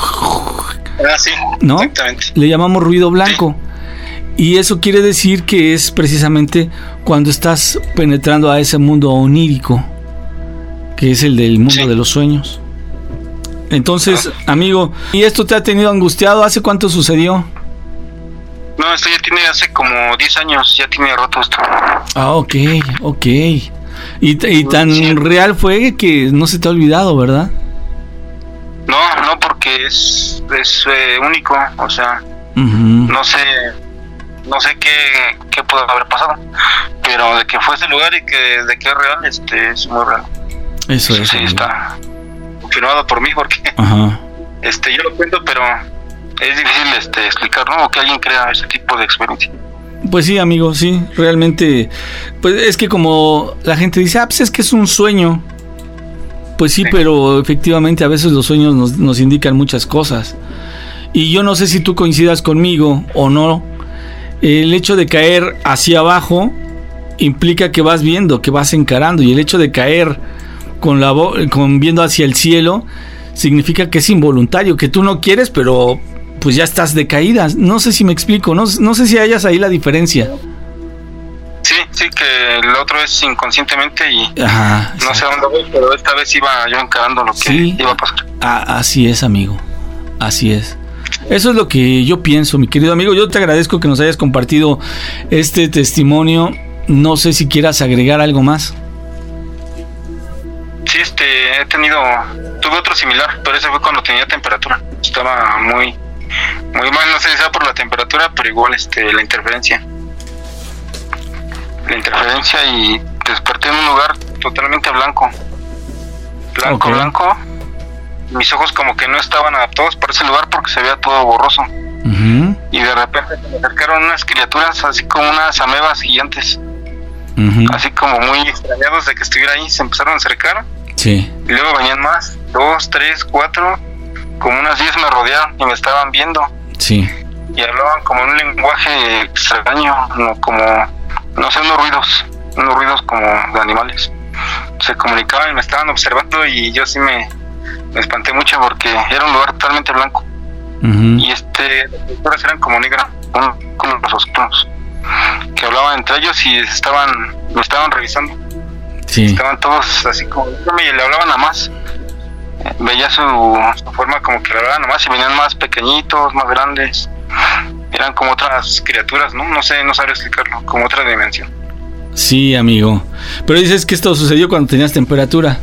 ah, sí, ¿no? Exactamente. Le llamamos ruido blanco. Y eso quiere decir que es precisamente cuando estás penetrando a ese mundo onírico, que es el del mundo sí. de los sueños. Entonces, ah. amigo, ¿y esto te ha tenido angustiado? ¿Hace cuánto sucedió? No, esto ya tiene hace como diez años, ya tiene roto esto. Ah, ok, ok. Y, y tan sí. real fue que no se te ha olvidado, ¿verdad? No, no, porque es, es eh, único, o sea, uh-huh. no sé... No sé qué, qué pudo haber pasado, pero de que fue ese lugar y que de que es real, este es muy real. Eso, Eso es. Sí, está confirmado por mí, porque Ajá. este yo lo cuento, pero es difícil este explicar, ¿no? O que alguien crea ese tipo de experiencia. Pues sí, amigo, sí, realmente, pues es que como la gente dice, ah, pues es que es un sueño. Pues sí, sí. pero efectivamente a veces los sueños nos, nos indican muchas cosas. Y yo no sé si tú coincidas conmigo o no. El hecho de caer hacia abajo implica que vas viendo, que vas encarando, y el hecho de caer con la vo- con viendo hacia el cielo significa que es involuntario, que tú no quieres, pero pues ya estás de caída. No sé si me explico, no, no sé si hayas ahí la diferencia. Sí, sí, que el otro es inconscientemente y Ajá, no sé a dónde voy, pero esta vez iba yo encarando lo que sí. iba a pasar. Ah, así es, amigo, así es. Eso es lo que yo pienso, mi querido amigo. Yo te agradezco que nos hayas compartido este testimonio. No sé si quieras agregar algo más. Sí, este, he tenido, tuve otro similar, pero ese fue cuando tenía temperatura. Estaba muy, muy mal, no sé si sea por la temperatura, pero igual, este, la interferencia. La interferencia y desperté en un lugar totalmente blanco. Blanco, okay. blanco. Mis ojos como que no estaban adaptados para ese lugar porque se veía todo borroso. Uh-huh. Y de repente se me acercaron unas criaturas así como unas amebas gigantes. Uh-huh. Así como muy extrañados de que estuviera ahí, se empezaron a acercar. Sí. Y luego venían más, dos, tres, cuatro, como unas diez me rodearon y me estaban viendo. Sí. Y hablaban como en un lenguaje extraño, no, como, no sé, unos ruidos, unos ruidos como de animales. se comunicaban y me estaban observando, y yo sí me, me espanté mucho porque era un lugar totalmente blanco. Uh-huh. Y este, las personas eran como negras, con, con los oscuros, que hablaban entre ellos y estaban, me estaban revisando. Sí. Estaban todos así como, y le hablaban a más. Veía su, su forma como que le hablaban a más, y venían más pequeñitos, más grandes. Eran como otras criaturas, ¿no? No sé, no sabría explicarlo, como otra dimensión. Sí, amigo. Pero dices que esto sucedió cuando tenías temperatura.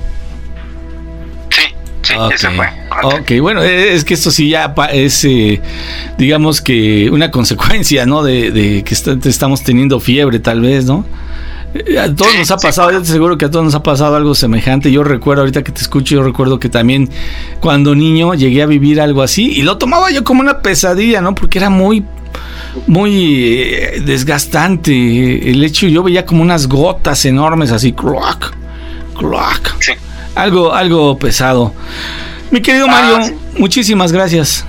Sí, sí, okay. Ese fue. Ok, bueno, es que esto sí ya es, eh, digamos que una consecuencia, ¿no? De, de que est- estamos teniendo fiebre, tal vez, ¿no? A todos sí, nos ha pasado, sí, yo te aseguro que a todos nos ha pasado algo semejante. Yo recuerdo, ahorita que te escucho, yo recuerdo que también cuando niño llegué a vivir algo así y lo tomaba yo como una pesadilla, ¿no? Porque era muy, muy eh, desgastante el hecho. Yo veía como unas gotas enormes así, cloac, cloac. Sí. Algo, algo pesado. Mi querido Mario, ah, sí. Muchísimas gracias.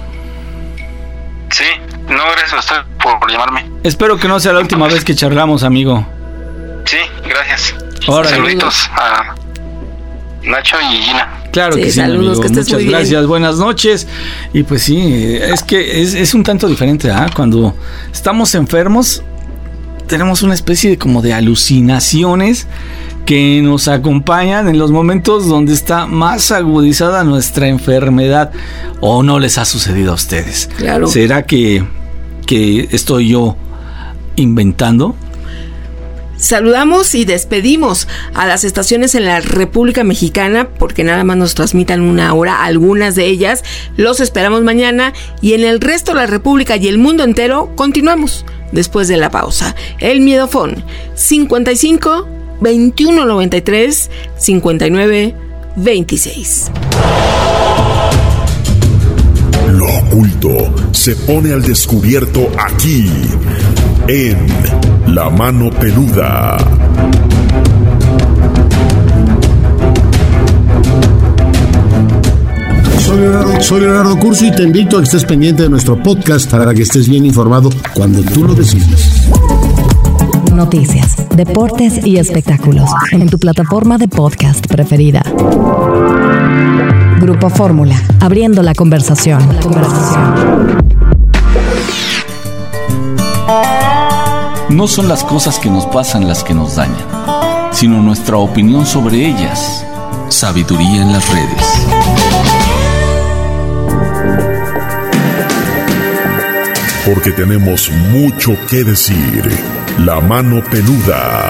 Sí, no, gracias a usted por llamarme. Espero que no sea la última vez que charlamos, amigo. Sí, gracias. Órale. Saluditos a Nacho y Gina. Claro que sí, sí, saludos, amigo. Que estés muchas gracias, bien. Buenas noches. Y pues sí, es que es, es un tanto diferente, ¿ah? Cuando estamos enfermos, tenemos una especie de como de alucinaciones que nos acompañan en los momentos donde está más agudizada nuestra enfermedad. ¿O no les ha sucedido a ustedes? Claro. ¿Será que, que estoy yo inventando? Saludamos y despedimos a las estaciones en la República Mexicana, porque nada más nos transmitan una hora, algunas de ellas. Los esperamos mañana, y en el resto de la República y el mundo entero continuamos después de la pausa. El Miedofón cincuenta y cinco, veintiuno noventa y tres, cincuenta y nueve, veintiséis. Lo oculto se pone al descubierto aquí en La Mano Peluda. Soy Leonardo, soy Leonardo Curso y te invito a que estés pendiente de nuestro podcast para que estés bien informado cuando tú lo decidas. Noticias, deportes y espectáculos en tu plataforma de podcast preferida. Grupo Fórmula, abriendo la conversación. La conversación. No son las cosas que nos pasan las que nos dañan, sino nuestra opinión sobre ellas. Sabiduría en las redes. Porque tenemos mucho que decir. La Mano Peluda.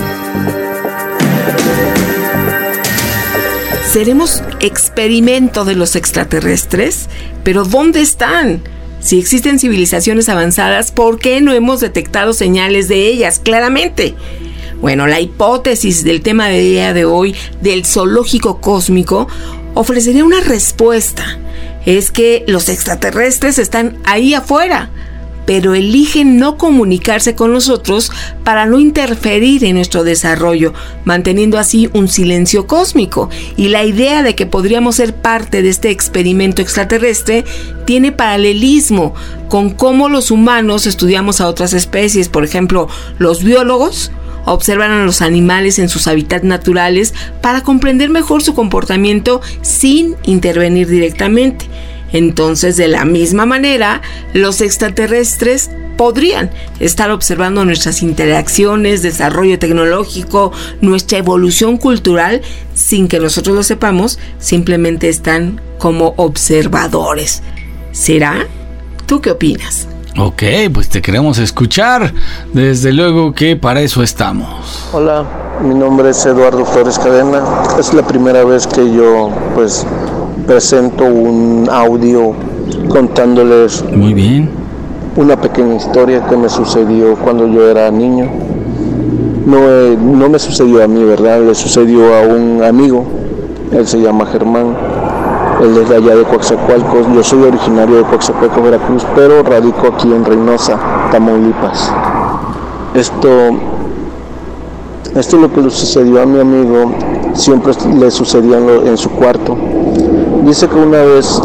¿Seremos experimento de los extraterrestres? ¿Pero dónde están? Si existen civilizaciones avanzadas, ¿por qué no hemos detectado señales de ellas claramente? Bueno, la hipótesis del tema del día de hoy, del zoológico cósmico, ofrecería una respuesta. Es que los extraterrestres están ahí afuera, pero eligen no comunicarse con nosotros para no interferir en nuestro desarrollo, manteniendo así un silencio cósmico. Y la idea de que podríamos ser parte de este experimento extraterrestre tiene paralelismo con cómo los humanos estudiamos a otras especies. Por ejemplo, los biólogos observan a los animales en sus hábitats naturales para comprender mejor su comportamiento sin intervenir directamente. Entonces, de la misma manera, los extraterrestres podrían estar observando nuestras interacciones, desarrollo tecnológico, nuestra evolución cultural, sin que nosotros lo sepamos, simplemente están como observadores. ¿Será? ¿Tú qué opinas? Ok, pues te queremos escuchar. Desde luego que para eso estamos. Hola, mi nombre es Eduardo Flores Cadena. Es la primera vez que yo, pues, presento un audio contándoles muy bien una pequeña historia que me sucedió cuando yo era niño. No, eh, no me sucedió a mí, ¿verdad? Le sucedió a un amigo. Él se llama Germán. Él es de allá de Coatzacoalcos. Yo soy originario de Coatzacoalcos, Veracruz, pero radico aquí en Reynosa, Tamaulipas. Esto, esto es lo que le sucedió a mi amigo. Siempre le sucedía en, lo, en su cuarto. Dice que una vez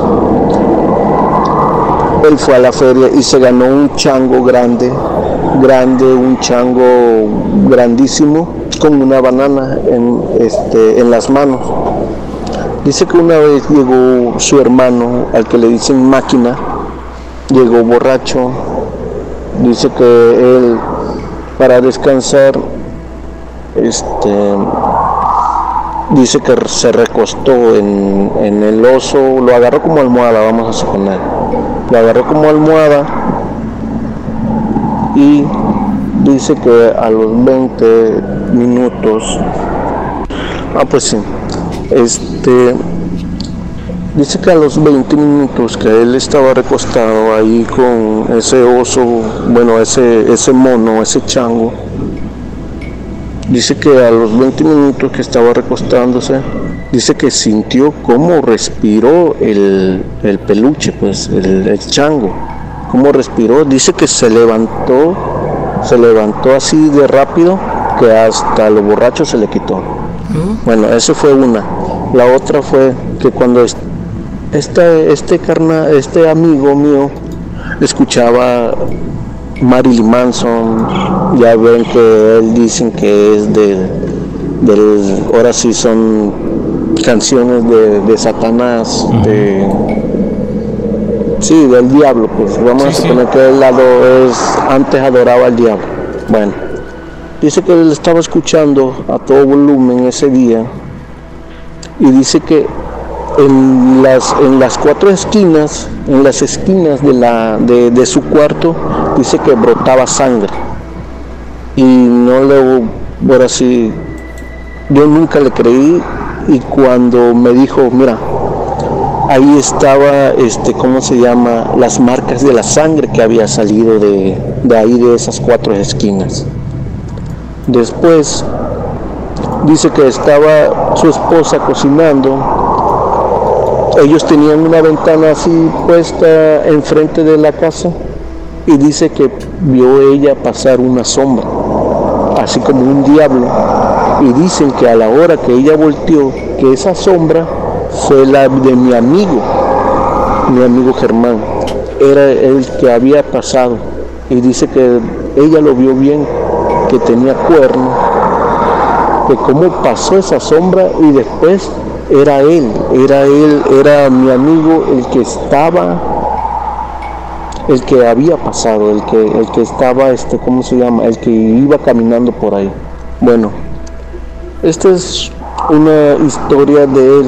él fue a la feria y se ganó un chango grande, grande, un chango grandísimo, con una banana en, este, en las manos. Dice que una vez llegó su hermano, al que le dicen Máquina, llegó borracho. Dice que él, para descansar, este, dice que se recostó en, en el oso, lo agarró como almohada, vamos a suponer. Lo agarró como almohada y dice que a los veinte minutos, ah pues sí, este, dice que a los veinte minutos que él estaba recostado ahí con ese oso, bueno, ese, ese mono, ese chango, dice que a los veinte minutos que estaba recostándose, dice que sintió cómo respiró el, el peluche, pues el, el chango, cómo respiró. Dice que se levantó, se levantó así de rápido que hasta lo borracho se le quitó. Bueno, esa fue una. La otra fue que cuando este, este, carna, este amigo mío escuchaba Marilyn Manson, ya ven que él dicen que es de, del, ahora sí son canciones de, de Satanás, uh-huh. de, sí, del diablo, pues vamos sí, a suponer sí. que él es, antes adoraba al diablo. Bueno, dice que él estaba escuchando a todo volumen ese día y dice que en las, en las cuatro esquinas, en las esquinas de, la, de, de su cuarto, dice que brotaba sangre. Y no le, ahora sí, yo nunca le creí, y cuando me dijo, mira, ahí estaba, este, ¿cómo se llama? Las marcas de la sangre que había salido de, de ahí, de esas cuatro esquinas. Después, dice que estaba su esposa cocinando. Ellos tenían una ventana así puesta enfrente de la casa y dice que vio ella pasar una sombra, así como un diablo. Y dicen que a la hora que ella volteó, que esa sombra fue la de mi amigo, mi amigo Germán. Era el que había pasado. Y dice que ella lo vio bien, que tenía cuerno, que cómo pasó esa sombra y después era él, era él, era mi amigo el que estaba, el que había pasado, el que, el que estaba, este, ¿cómo se llama? El que iba caminando por ahí. Bueno, esta es una historia de él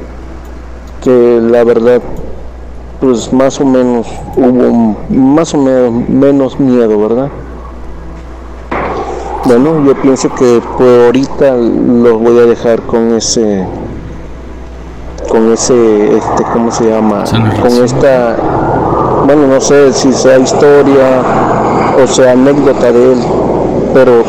que la verdad, pues más o menos hubo más o menos, menos miedo, ¿verdad? Bueno, yo pienso que por ahorita los voy a dejar con ese, con ese, este, ¿cómo se llama? Con esta, bueno, no sé si sea historia o sea anécdota de él, pero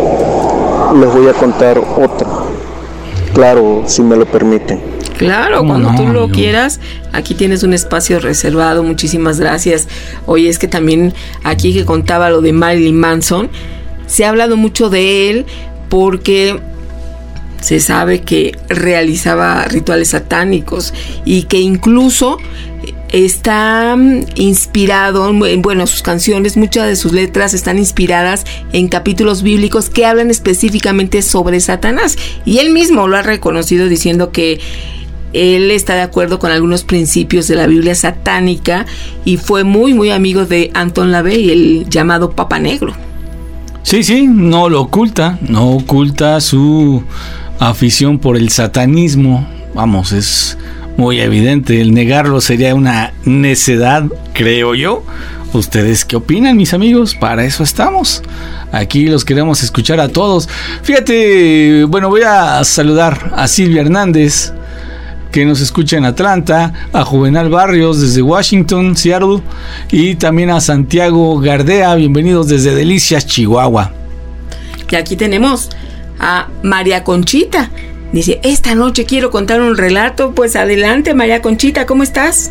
les voy a contar otra, claro, si me lo permiten. Claro, cuando no, tú lo yo... quieras, aquí tienes un espacio reservado. Muchísimas gracias. Oye, es que también aquí que contaba lo de Marilyn Manson, se ha hablado mucho de él porque se sabe que realizaba rituales satánicos y que incluso está inspirado, bueno, sus canciones, muchas de sus letras están inspiradas en capítulos bíblicos que hablan específicamente sobre Satanás. Y él mismo lo ha reconocido diciendo que él está de acuerdo con algunos principios de la Biblia satánica y fue muy, muy amigo de Anton LaVey, el llamado Papa Negro. Sí, sí, no lo oculta, no oculta su afición por el satanismo. Vamos, es muy evidente, el negarlo sería una necedad, creo yo. ¿Ustedes qué opinan, mis amigos? Para eso estamos. Aquí los queremos escuchar a todos. Fíjate, bueno, voy a saludar a Silvia Hernández, que nos escucha en Atlanta, a Juvenal Barrios desde Washington, Seattle, y también a Santiago Gardea, bienvenidos desde Delicias, Chihuahua. Y aquí tenemos a María Conchita, dice, esta noche quiero contar un relato. Pues adelante, María Conchita, ¿cómo estás?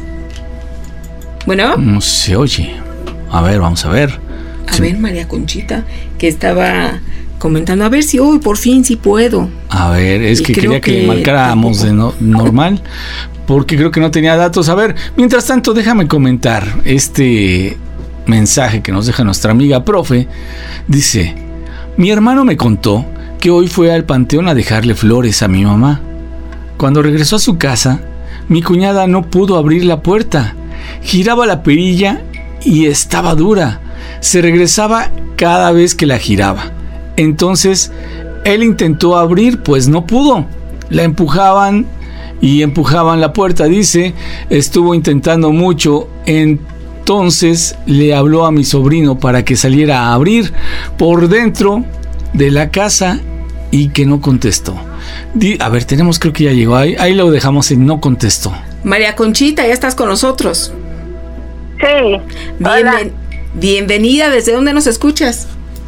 Bueno. No se oye, a ver, vamos a ver. A sí. ver, María Conchita, que estaba comentando, a ver si hoy por fin sí puedo. A ver, es y que quería que, que marcáramos de no, normal, porque creo que no tenía datos. A ver, mientras tanto, déjame comentar este mensaje que nos deja nuestra amiga profe. Dice, mi hermano me contó que hoy fue al panteón a dejarle flores a mi mamá. Cuando regresó a su casa, mi cuñada no pudo abrir la puerta. Giraba la perilla y estaba dura. Se regresaba cada vez que la giraba. Entonces, él intentó abrir, pues no pudo. La empujaban y empujaban la puerta, dice. Estuvo intentando mucho. Entonces, le habló a mi sobrino para que saliera a abrir por dentro de la casa y que no contestó. Di, a ver, tenemos, creo que ya llegó. Ahí, ahí lo dejamos en no contestó. María Conchita, ya estás con nosotros. Sí. Bienven- bienvenida. ¿Desde dónde nos escuchas?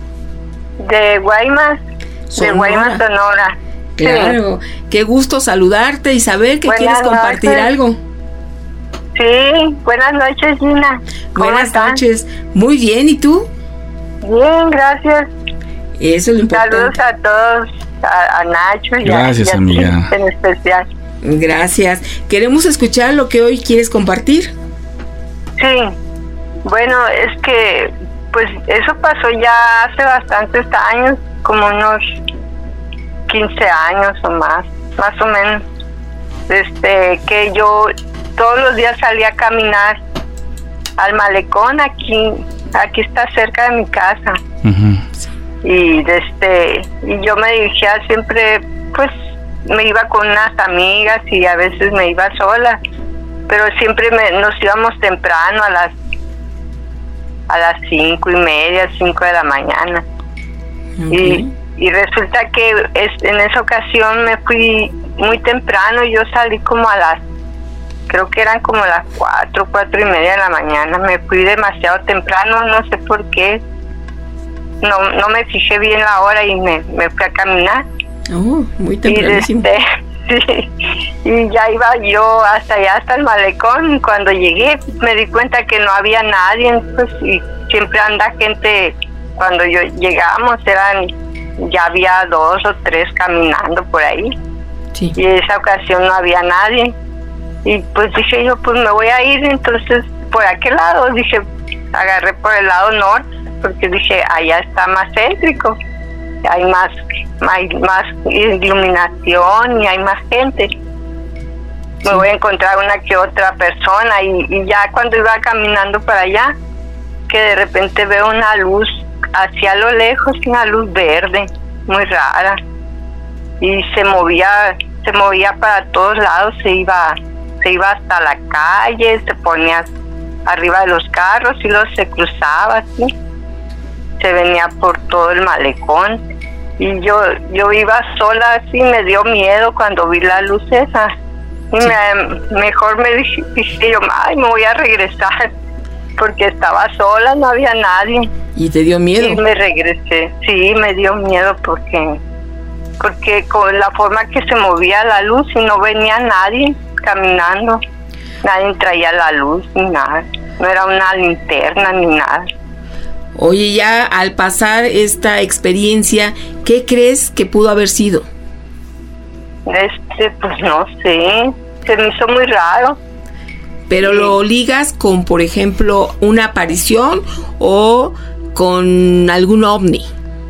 De Guaymas, Sonora. De Guaymas, Sonora. Claro. Sí. Qué gusto saludarte y saber que buenas quieres compartir noches. algo. Sí, buenas noches, Gina. Buenas están? noches. Muy bien, ¿y tú? Bien, gracias. Eso es lo importante. Saludos a todos, a, a Nacho y gracias, a, y a amiga. en especial. Gracias. Queremos escuchar lo que hoy quieres compartir. Sí, bueno, es que pues eso pasó ya hace bastantes años, como unos quince años o más, más o menos. Este, que yo todos los días salía a caminar al malecón, aquí, aquí está cerca de mi casa. Uh-huh. Y este, y yo me dirigía siempre, pues me iba con unas amigas y a veces me iba sola, pero siempre me, nos íbamos temprano a las a las cinco y media, cinco de la mañana. Okay. Y, y resulta que es, en esa ocasión me fui muy temprano. Yo salí como a las, creo que eran como las cuatro, cuatro y media de la mañana. Me fui demasiado temprano, no sé por qué. No, no me fijé bien la hora y me, me fui a caminar. Oh, muy tempranísimo. Y, este, sí, y ya iba yo hasta allá, hasta el malecón. Cuando llegué me di cuenta que no había nadie, pues, y siempre anda gente. Cuando yo llegamos eran, ya había dos o tres caminando por ahí. Sí. Y en esa ocasión no había nadie. Y pues dije yo, pues me voy a ir entonces por aquel lado. Dije, agarré por el lado norte, porque dije, allá está más céntrico, hay más, hay más iluminación y hay más gente. Sí. Me voy a encontrar una que otra persona. Y, y ya cuando iba caminando para allá, que de repente veo una luz hacia lo lejos, una luz verde, muy rara, y se movía, se movía para todos lados, se iba, se iba hasta la calle, se ponía arriba de los carros y luego se cruzaba así, se venía por todo el malecón. Y yo yo iba sola así, me dio miedo cuando vi la luz esa. Y sí. me, mejor me dije, dije yo, ay, me voy a regresar, porque estaba sola, no había nadie. ¿Y te dio miedo? Y me regresé, sí, me dio miedo porque, porque con la forma que se movía la luz y no venía nadie caminando, nadie traía la luz ni nada, no era una linterna ni nada. Oye, ya al pasar esta experiencia, ¿qué crees que pudo haber sido? Este, pues no sé, se me hizo muy raro. ¿Pero sí. lo ligas con, por ejemplo, una aparición o con algún ovni?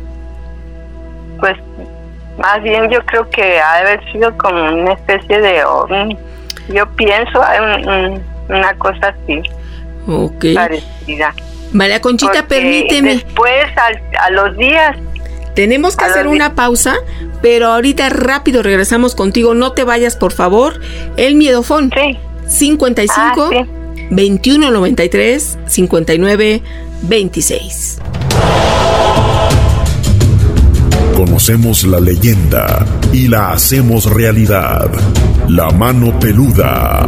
Pues más bien yo creo que ha de haber sido como una especie de ovni. Yo pienso en un, una cosa así, okay. parecida. María Conchita, porque permíteme. Después, a, a los días... Tenemos que hacer una pausa, pero ahorita rápido regresamos contigo. No te vayas, por favor. El miedofón. Sí. cincuenta y cinco, ah, sí. veintiuno noventa y tres, cincuenta y nueve veintiséis. Conocemos la leyenda y la hacemos realidad. La mano peluda.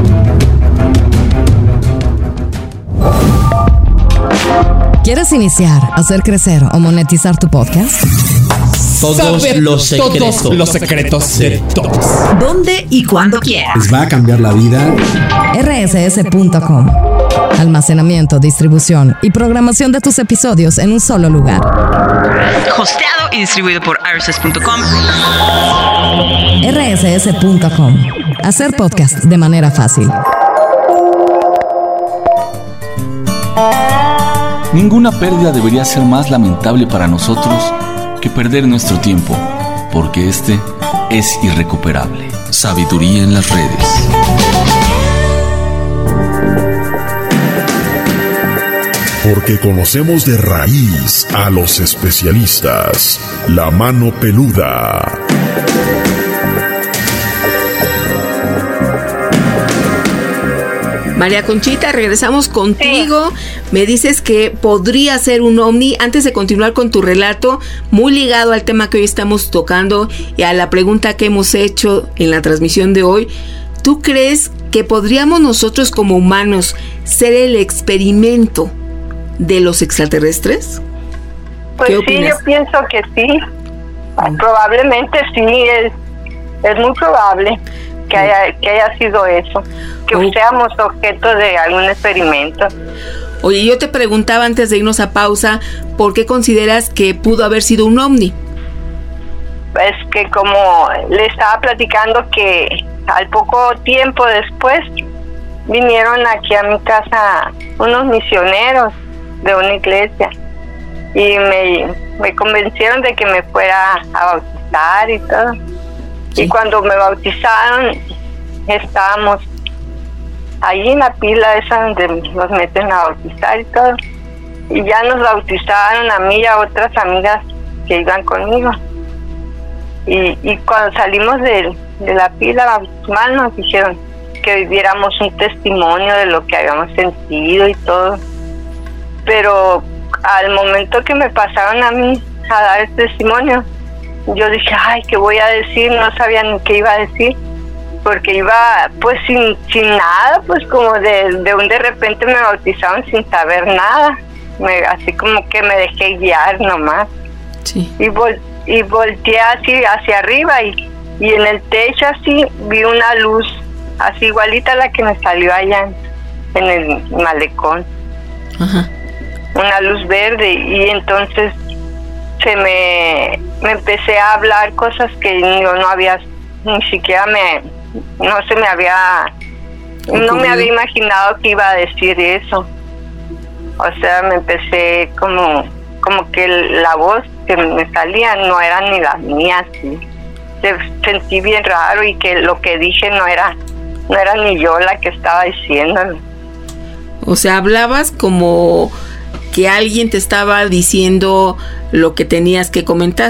¿Quieres iniciar, hacer crecer o monetizar tu podcast? Todos Saber los secretos. Todos los secretos de todos. ¿Dónde y cuándo quieras? Les va a cambiar la vida. R S S punto com. Almacenamiento, distribución y programación de tus episodios en un solo lugar. Hosteado y distribuido por R S S punto com. R S S punto com. Hacer podcast de manera fácil. Ninguna pérdida debería ser más lamentable para nosotros que perder nuestro tiempo, porque este es irrecuperable. Sabiduría en las redes. Porque conocemos de raíz a los especialistas. La mano peluda. María Conchita, regresamos contigo. Sí. Me dices que podría ser un ovni. Antes de continuar con tu relato, muy ligado al tema que hoy estamos tocando y a la pregunta que hemos hecho en la transmisión de hoy, ¿tú crees que podríamos nosotros como humanos ser el experimento de los extraterrestres? Pues sí, yo pienso que sí. Probablemente sí, es, es muy probable que haya, que haya sido eso, que oh. seamos objeto de algún experimento. Oye, yo te preguntaba antes de irnos a pausa, ¿por qué consideras que pudo haber sido un ovni? Es que como le estaba platicando que al poco tiempo después vinieron aquí a mi casa unos misioneros de una iglesia y me, me convencieron de que me fuera a bautizar y todo. Sí. Y cuando me bautizaron estábamos allí en la pila esa donde nos meten a bautizar y todo, y ya nos bautizaron a mí y a otras amigas que iban conmigo, y, y cuando salimos de, de la pila bautismal nos dijeron que viviéramos un testimonio de lo que habíamos sentido y todo, pero al momento que me pasaron a mí a dar el testimonio, yo dije, ay, ¿qué voy a decir? No sabía ni qué iba a decir, porque iba pues sin sin nada, pues como de, de un de repente me bautizaron sin saber nada, me, así como que me dejé guiar nomás. Sí. Y, vol, y volteé así hacia arriba y, y en el techo así vi una luz, así igualita a la que me salió allá en, en el malecón. Ajá. Una luz verde, y entonces se me, me empecé a hablar cosas que yo no había, ni siquiera me, no se me había, no me había imaginado que iba a decir eso. O sea, me empecé como, como que la voz que me salía no era ni la mía, sí. Sentí bien raro y que lo que dije no era, no era ni yo la que estaba diciéndolo. O sea, hablabas como que alguien te estaba diciendo lo que tenías que comentar.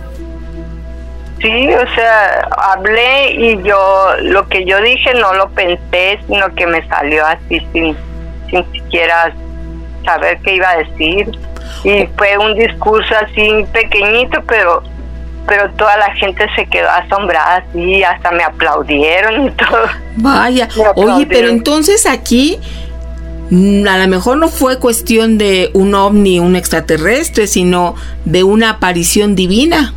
Sí, o sea, hablé y yo, lo que yo dije no lo pensé, sino que me salió así sin, sin siquiera saber qué iba a decir. Y fue un discurso así pequeñito, pero pero toda la gente se quedó asombrada, así, hasta me aplaudieron y todo. Vaya, oye, pero entonces aquí a lo mejor no fue cuestión de un ovni, un extraterrestre, sino de una aparición divina.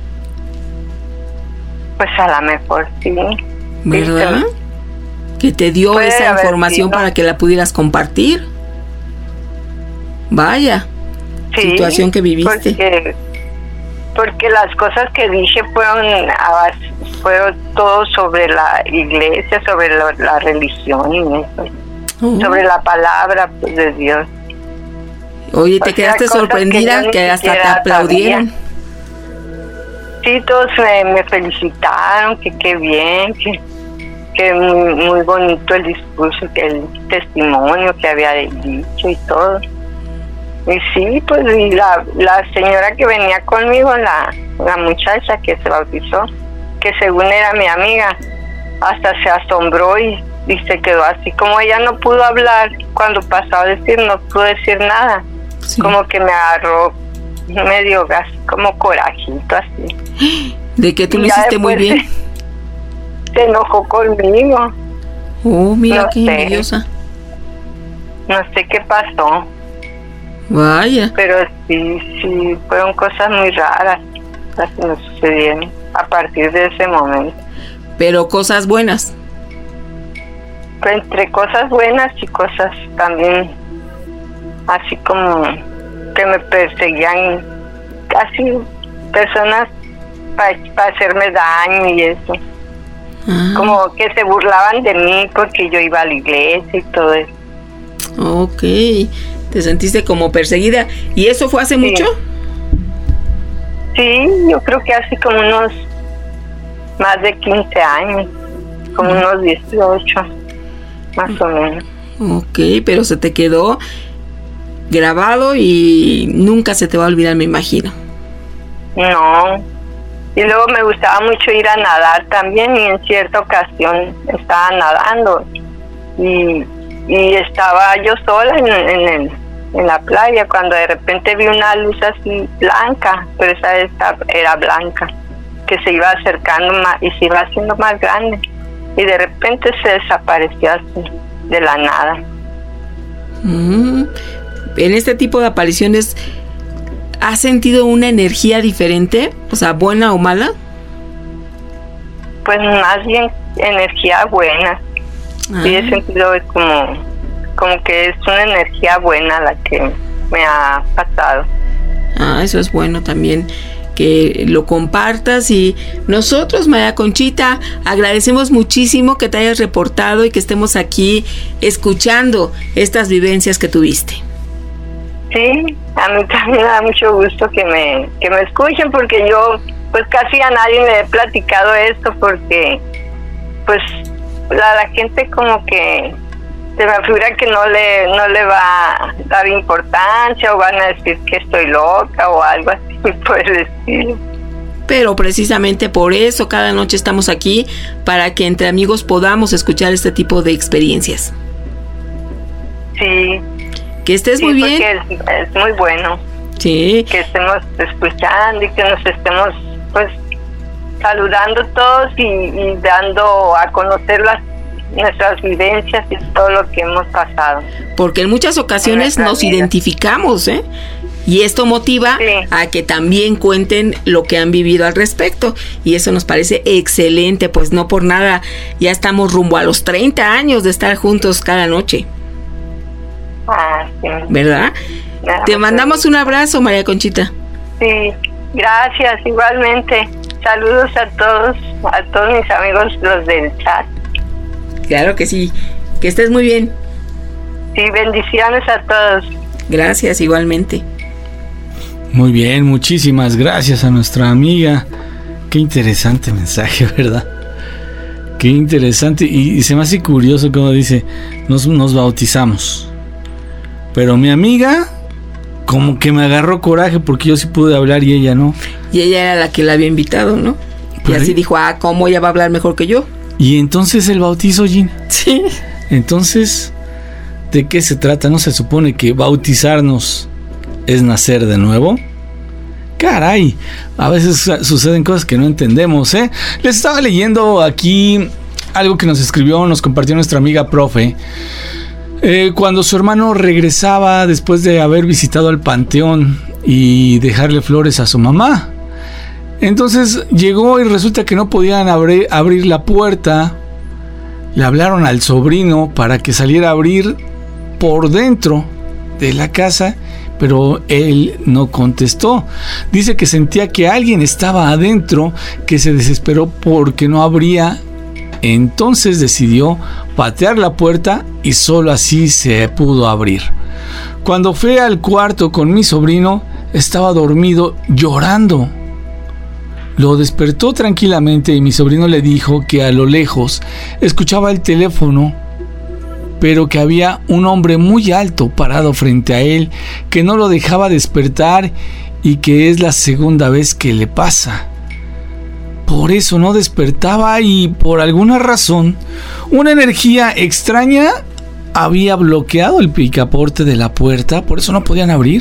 Pues a lo mejor sí. ¿Verdad? ¿Sí? Que te dio esa información para que la pudieras compartir. Vaya, sí, situación que viviste. Porque, porque las cosas que dije fueron, fueron todo sobre la iglesia, sobre la, la religión y eso. Uh-huh. Sobre la palabra, pues, de Dios. Oye, ¿te o quedaste sea, sorprendida que, que hasta te aplaudieron? Sabía. Sí, todos me, me felicitaron, que qué bien, que, que muy, muy bonito el discurso, que el testimonio que había dicho y todo. Y sí, pues y la, la señora que venía conmigo, la, la muchacha que se bautizó, que según era mi amiga, hasta se asombró y y se quedó así, como ella no pudo hablar cuando pasó a decir, no pudo decir nada, sí. Como que me agarró medio gas, como corajito así. De que tú lo hiciste muy bien. Se, se enojó conmigo. Oh, mira no qué envidiosa. No sé qué pasó. Vaya. Pero sí, sí, fueron cosas muy raras las que nos sucedieron a partir de ese momento. Pero cosas buenas. Entre cosas buenas y cosas también así como que me perseguían, casi personas para pa hacerme daño y eso. Ah. Como que se burlaban de mí porque yo iba a la iglesia y todo eso. Ok, te sentiste como perseguida. ¿Y eso fue hace sí. mucho? Sí, yo creo que hace como unos más de quince años, como uh-huh. unos dieciocho, más uh-huh. o menos. Ok, pero se te quedó grabado y nunca se te va a olvidar, me imagino. No, y luego me gustaba mucho ir a nadar también, y en cierta ocasión estaba nadando y, y estaba yo sola en, en, el, en la playa cuando de repente vi una luz así blanca, pero esa vez era blanca, que se iba acercando más y se iba haciendo más grande, y de repente se desapareció así de la nada. Mm. En este tipo de apariciones, ¿has sentido una energía diferente? O sea, ¿buena o mala? Pues más bien energía buena. Ah. Sí, he sentido como, como que es una energía buena la que me ha pasado. Ah, eso es bueno también, que lo compartas. Y nosotros, María Conchita, agradecemos muchísimo que te hayas reportado y que estemos aquí escuchando estas vivencias que tuviste. Sí, a mí también me da mucho gusto que me que me escuchen, porque yo pues casi a nadie le he platicado esto, porque pues la, la gente como que se me figura que no le no le va a dar importancia, o van a decir que estoy loca o algo así por el estilo. Pero precisamente por eso cada noche estamos aquí, para que entre amigos podamos escuchar este tipo de experiencias. Sí. Que estés sí, muy bien. Es, es muy bueno. Sí. Que estemos escuchando y que nos estemos pues saludando todos y, y dando a conocer las nuestras vivencias y todo lo que hemos pasado. Porque en muchas ocasiones en nos vida. identificamos, ¿eh? Y esto motiva sí. a que también cuenten lo que han vivido al respecto. Y eso nos parece excelente, pues no por nada ya estamos rumbo a los treinta años de estar juntos cada noche. Ah, sí. ¿Verdad? Ah, Te mandamos un abrazo, María Conchita. Sí, gracias, igualmente. Saludos a todos, a todos mis amigos, los del chat. Claro que sí, que estés muy bien. Sí, bendiciones a todos. Gracias, igualmente. Muy bien, muchísimas gracias a nuestra amiga. Qué interesante mensaje, ¿verdad? Qué interesante, y, y se me hace curioso como dice, nos, nos bautizamos. Pero mi amiga como que me agarró coraje porque yo sí pude hablar y ella no. Y ella era la que la había invitado, ¿no? Y así dijo, ah, ¿cómo ella va a hablar mejor que yo? Y entonces el bautizo, Gina. Sí. Entonces, ¿de qué se trata? ¿No se supone que bautizarnos es nacer de nuevo? Caray, a veces suceden cosas que no entendemos, ¿eh? Les estaba leyendo aquí algo que nos escribió, nos compartió nuestra amiga profe. Eh, cuando su hermano regresaba después de haber visitado el panteón y dejarle flores a su mamá, entonces llegó y resulta que no podían abrir, abrir la puerta. Le hablaron al sobrino para que saliera a abrir por dentro de la casa, pero él no contestó. Dice que sentía que alguien estaba adentro, que se desesperó porque no abría. Entonces decidió patear la puerta y solo así se pudo abrir. Cuando fue al cuarto con mi sobrino, estaba dormido llorando. Lo despertó tranquilamente y mi sobrino le dijo que a lo lejos escuchaba el teléfono, pero que había un hombre muy alto parado frente a él que no lo dejaba despertar y que es la segunda vez que le pasa. Por eso no despertaba y por alguna razón una energía extraña había bloqueado el picaporte de la puerta, por eso no podían abrir.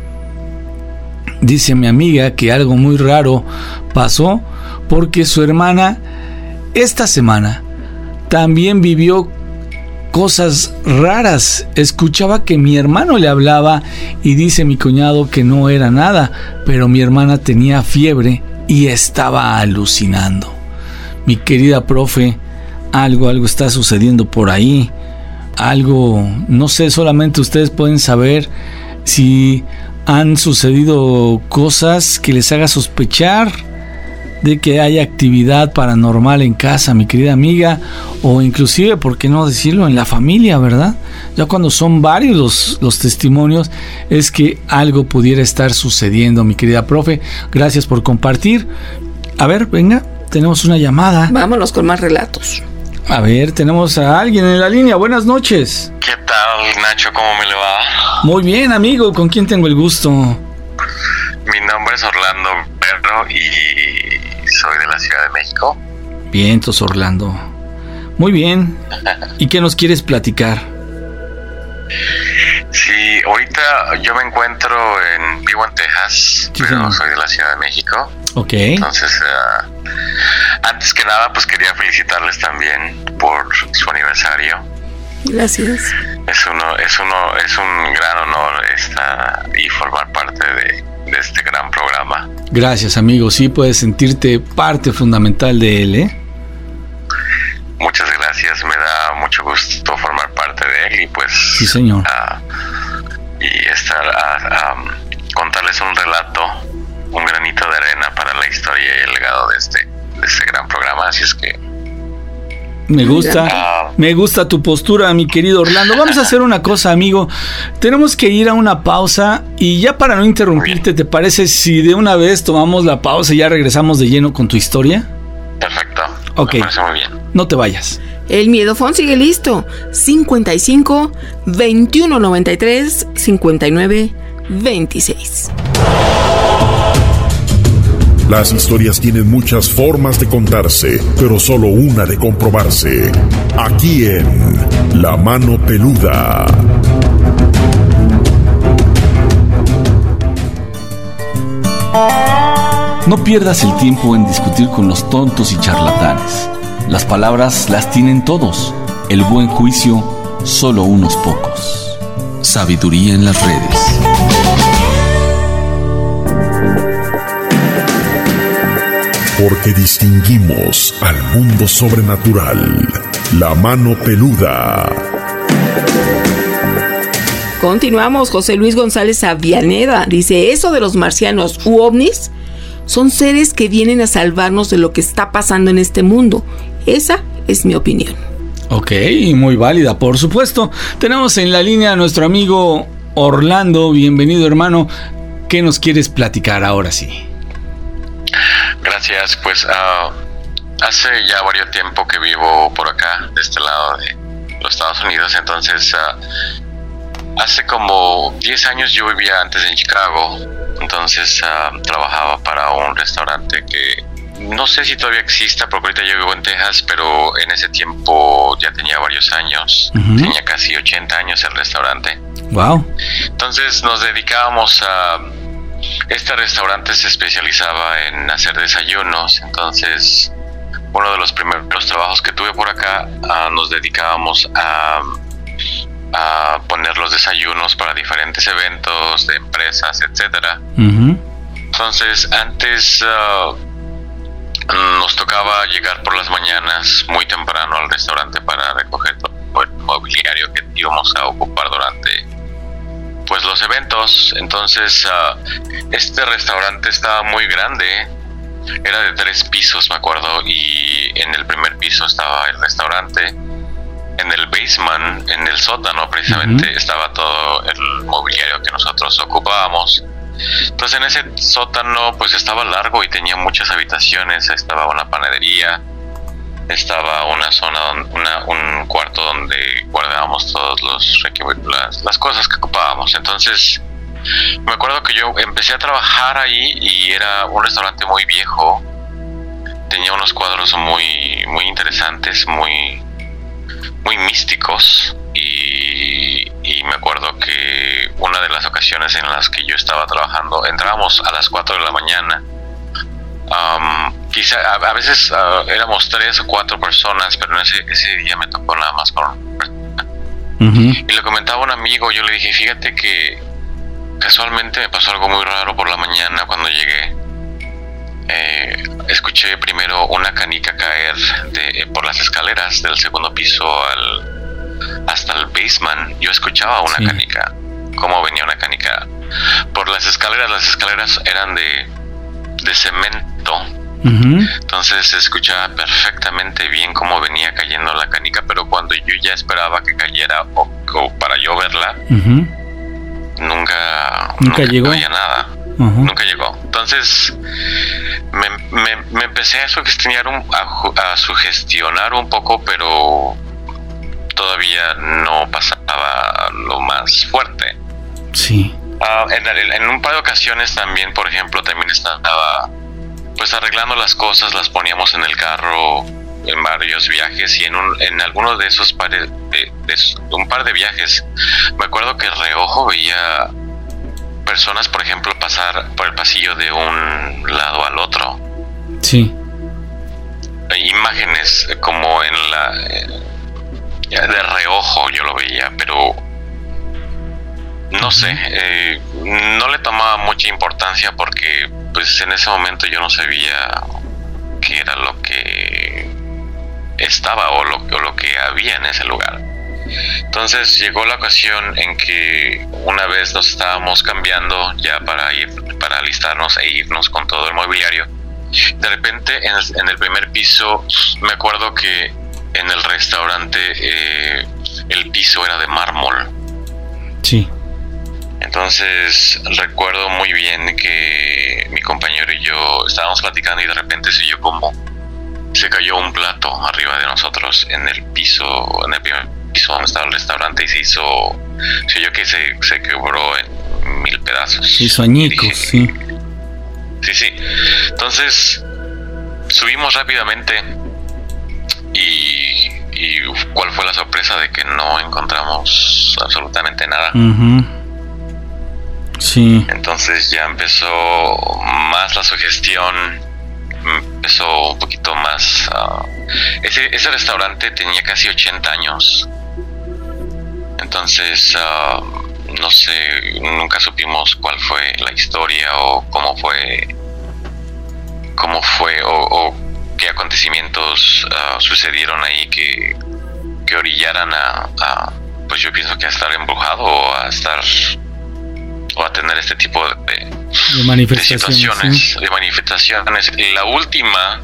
Dice mi amiga que algo muy raro pasó porque su hermana esta semana también vivió cosas raras. Escuchaba que mi hermano le hablaba y dice mi cuñado que no era nada, pero mi hermana tenía fiebre y estaba alucinando. Mi querida profe, algo, algo está sucediendo por ahí. Algo, no sé, solamente ustedes pueden saber si han sucedido cosas que les haga sospechar de que haya actividad paranormal en casa, mi querida amiga, o inclusive, ¿por qué no decirlo?, en la familia, ¿verdad? Ya cuando son varios los, los testimonios, es que algo pudiera estar sucediendo, mi querida profe. Gracias por compartir. A ver, venga, tenemos una llamada. Vámonos con más relatos. A ver, tenemos a alguien en la línea. Buenas noches. ¿Qué tal, Nacho? ¿Cómo me le va? Muy bien, amigo. ¿Con quién tengo el gusto? Mi nombre es Orlando Perro y soy de la Ciudad de México. Vientos, Orlando. Muy bien. ¿Y qué nos quieres platicar? Sí, ahorita yo me encuentro en... Vivo en Texas, sí, pero soy de la Ciudad de México. Ok. Entonces, uh, antes que nada, pues quería felicitarles también por su aniversario. Gracias. Es uno, es uno, es un gran honor estar y formar parte de, de este gran programa. Gracias, amigo. Sí, puedes sentirte parte fundamental de él, ¿eh? Muchas gracias. Me da mucho gusto formar parte de él y pues... Sí, señor. Uh, y estar a uh, um, contarles un relato, un granito de arena para la historia y el legado de este, de este gran programa. Así es que... Me gusta, uh, me gusta tu postura, mi querido Orlando. Vamos a hacer una cosa, amigo. Tenemos que ir a una pausa y ya para no interrumpirte, ¿te parece si de una vez tomamos la pausa y ya regresamos de lleno con tu historia? Perfecto. Ok. Me parece muy bien. No te vayas. El miedofón sigue listo. cincuenta y cinco, veintiuno noventa y tres, cincuenta y nueve, veintiséis. Las historias tienen muchas formas de contarse, pero solo una de comprobarse. Aquí en La Mano Peluda. No pierdas el tiempo en discutir con los tontos y charlatanes. Las palabras las tienen todos. El buen juicio, solo unos pocos. Sabiduría en las redes. Porque distinguimos al mundo sobrenatural. La Mano Peluda. Continuamos. José Luis González Avianeda dice: eso de los marcianos u ovnis son seres que vienen a salvarnos de lo que está pasando en este mundo. Esa es mi opinión. Ok, muy válida, por supuesto. Tenemos en la línea a nuestro amigo Orlando. Bienvenido, hermano. ¿Qué nos quieres platicar ahora sí? Gracias, pues uh, hace ya varios tiempo que vivo por acá, de este lado de los Estados Unidos. Entonces, uh, hace como diez años yo vivía antes en Chicago. Entonces uh, trabajaba para un restaurante que no sé si todavía exista, porque ahorita yo vivo en Texas, pero en ese tiempo ya tenía varios años. Uh-huh. Tenía casi ochenta años el restaurante. Wow. Entonces nos dedicábamos a... Este restaurante se especializaba en hacer desayunos. Entonces, uno de los primeros trabajos que tuve por acá, uh, nos dedicábamos a... a poner los desayunos para diferentes eventos de empresas, etcétera. Uh-huh. Entonces, antes uh, nos tocaba llegar por las mañanas muy temprano al restaurante para recoger todo el mobiliario que íbamos a ocupar durante pues los eventos. Entonces, uh, este restaurante estaba muy grande, era de tres pisos, me acuerdo, y en el primer piso estaba el restaurante. En el basement, en el sótano precisamente, uh-huh. estaba todo el mobiliario que nosotros ocupábamos. Entonces en ese sótano pues estaba largo y tenía muchas habitaciones. Estaba una panadería, estaba una zona, una, un cuarto donde guardábamos todos los las, las cosas que ocupábamos. Entonces me acuerdo que yo empecé a trabajar ahí y era un restaurante muy viejo. Tenía unos cuadros muy, muy interesantes, muy... muy místicos, y, y me acuerdo que una de las ocasiones en las que yo estaba trabajando, entrábamos a las cuatro de la mañana. Um, quizá a, a veces uh, éramos tres o cuatro personas, pero en ese, ese día me tocó nada más con una persona. Uh-huh. Y le comentaba a un amigo, yo le dije, fíjate que casualmente me pasó algo muy raro por la mañana cuando llegué. Eh, escuché primero una canica caer de, por las escaleras del segundo piso al, hasta el basement. Yo escuchaba una sí. canica, cómo venía una canica por las escaleras. Las escaleras eran de, de cemento, Uh-huh. Entonces se escuchaba perfectamente bien cómo venía cayendo la canica, pero cuando yo ya esperaba que cayera o, o para yo verla, uh-huh. nunca, nunca, nunca llegó. No había nada. Uh-huh. Nunca llegó. Entonces me, me, me empecé a sugestionar, un, a, a sugestionar un poco, pero todavía no pasaba lo más fuerte. Sí. Uh, en, en un par de ocasiones también, por ejemplo, también estaba pues arreglando las cosas, las poníamos en el carro en varios viajes, y en un, en alguno de esos pares de, de un par de viajes me acuerdo que de reojo veía personas, por ejemplo, pasar por el pasillo de un lado al otro. Sí. Imágenes como en la de reojo yo lo veía, pero no sé, eh, no le tomaba mucha importancia porque pues en ese momento yo no sabía qué era lo que estaba o lo, o lo que había en ese lugar. Entonces llegó la ocasión en que una vez nos estábamos cambiando ya para ir, para alistarnos e irnos con todo el mobiliario. De repente en el, en el primer piso me acuerdo que en el restaurante eh, el piso era de mármol. Sí. Entonces recuerdo muy bien que mi compañero y yo estábamos platicando y de repente se oyó como se cayó un plato arriba de nosotros en el piso, en el primer piso donde estaba el restaurante, y se hizo, se oyó que se, se quebró en mil pedazos. Se hizo añicos, dije, sí. Sí, sí. Entonces subimos rápidamente y, y ¿cuál fue la sorpresa? De que no encontramos absolutamente nada. Uh-huh. Sí. Entonces ya empezó más la sugestión, empezó un poquito más. Uh, ese, ese restaurante tenía casi ochenta años. Entonces, uh, no sé, nunca supimos cuál fue la historia o cómo fue, cómo fue o, o qué acontecimientos uh, sucedieron ahí que, que orillaran a, a, pues yo pienso que a estar embrujado o a estar o a tener este tipo de, de manifestaciones, de situaciones, ¿sí? de manifestaciones. La última,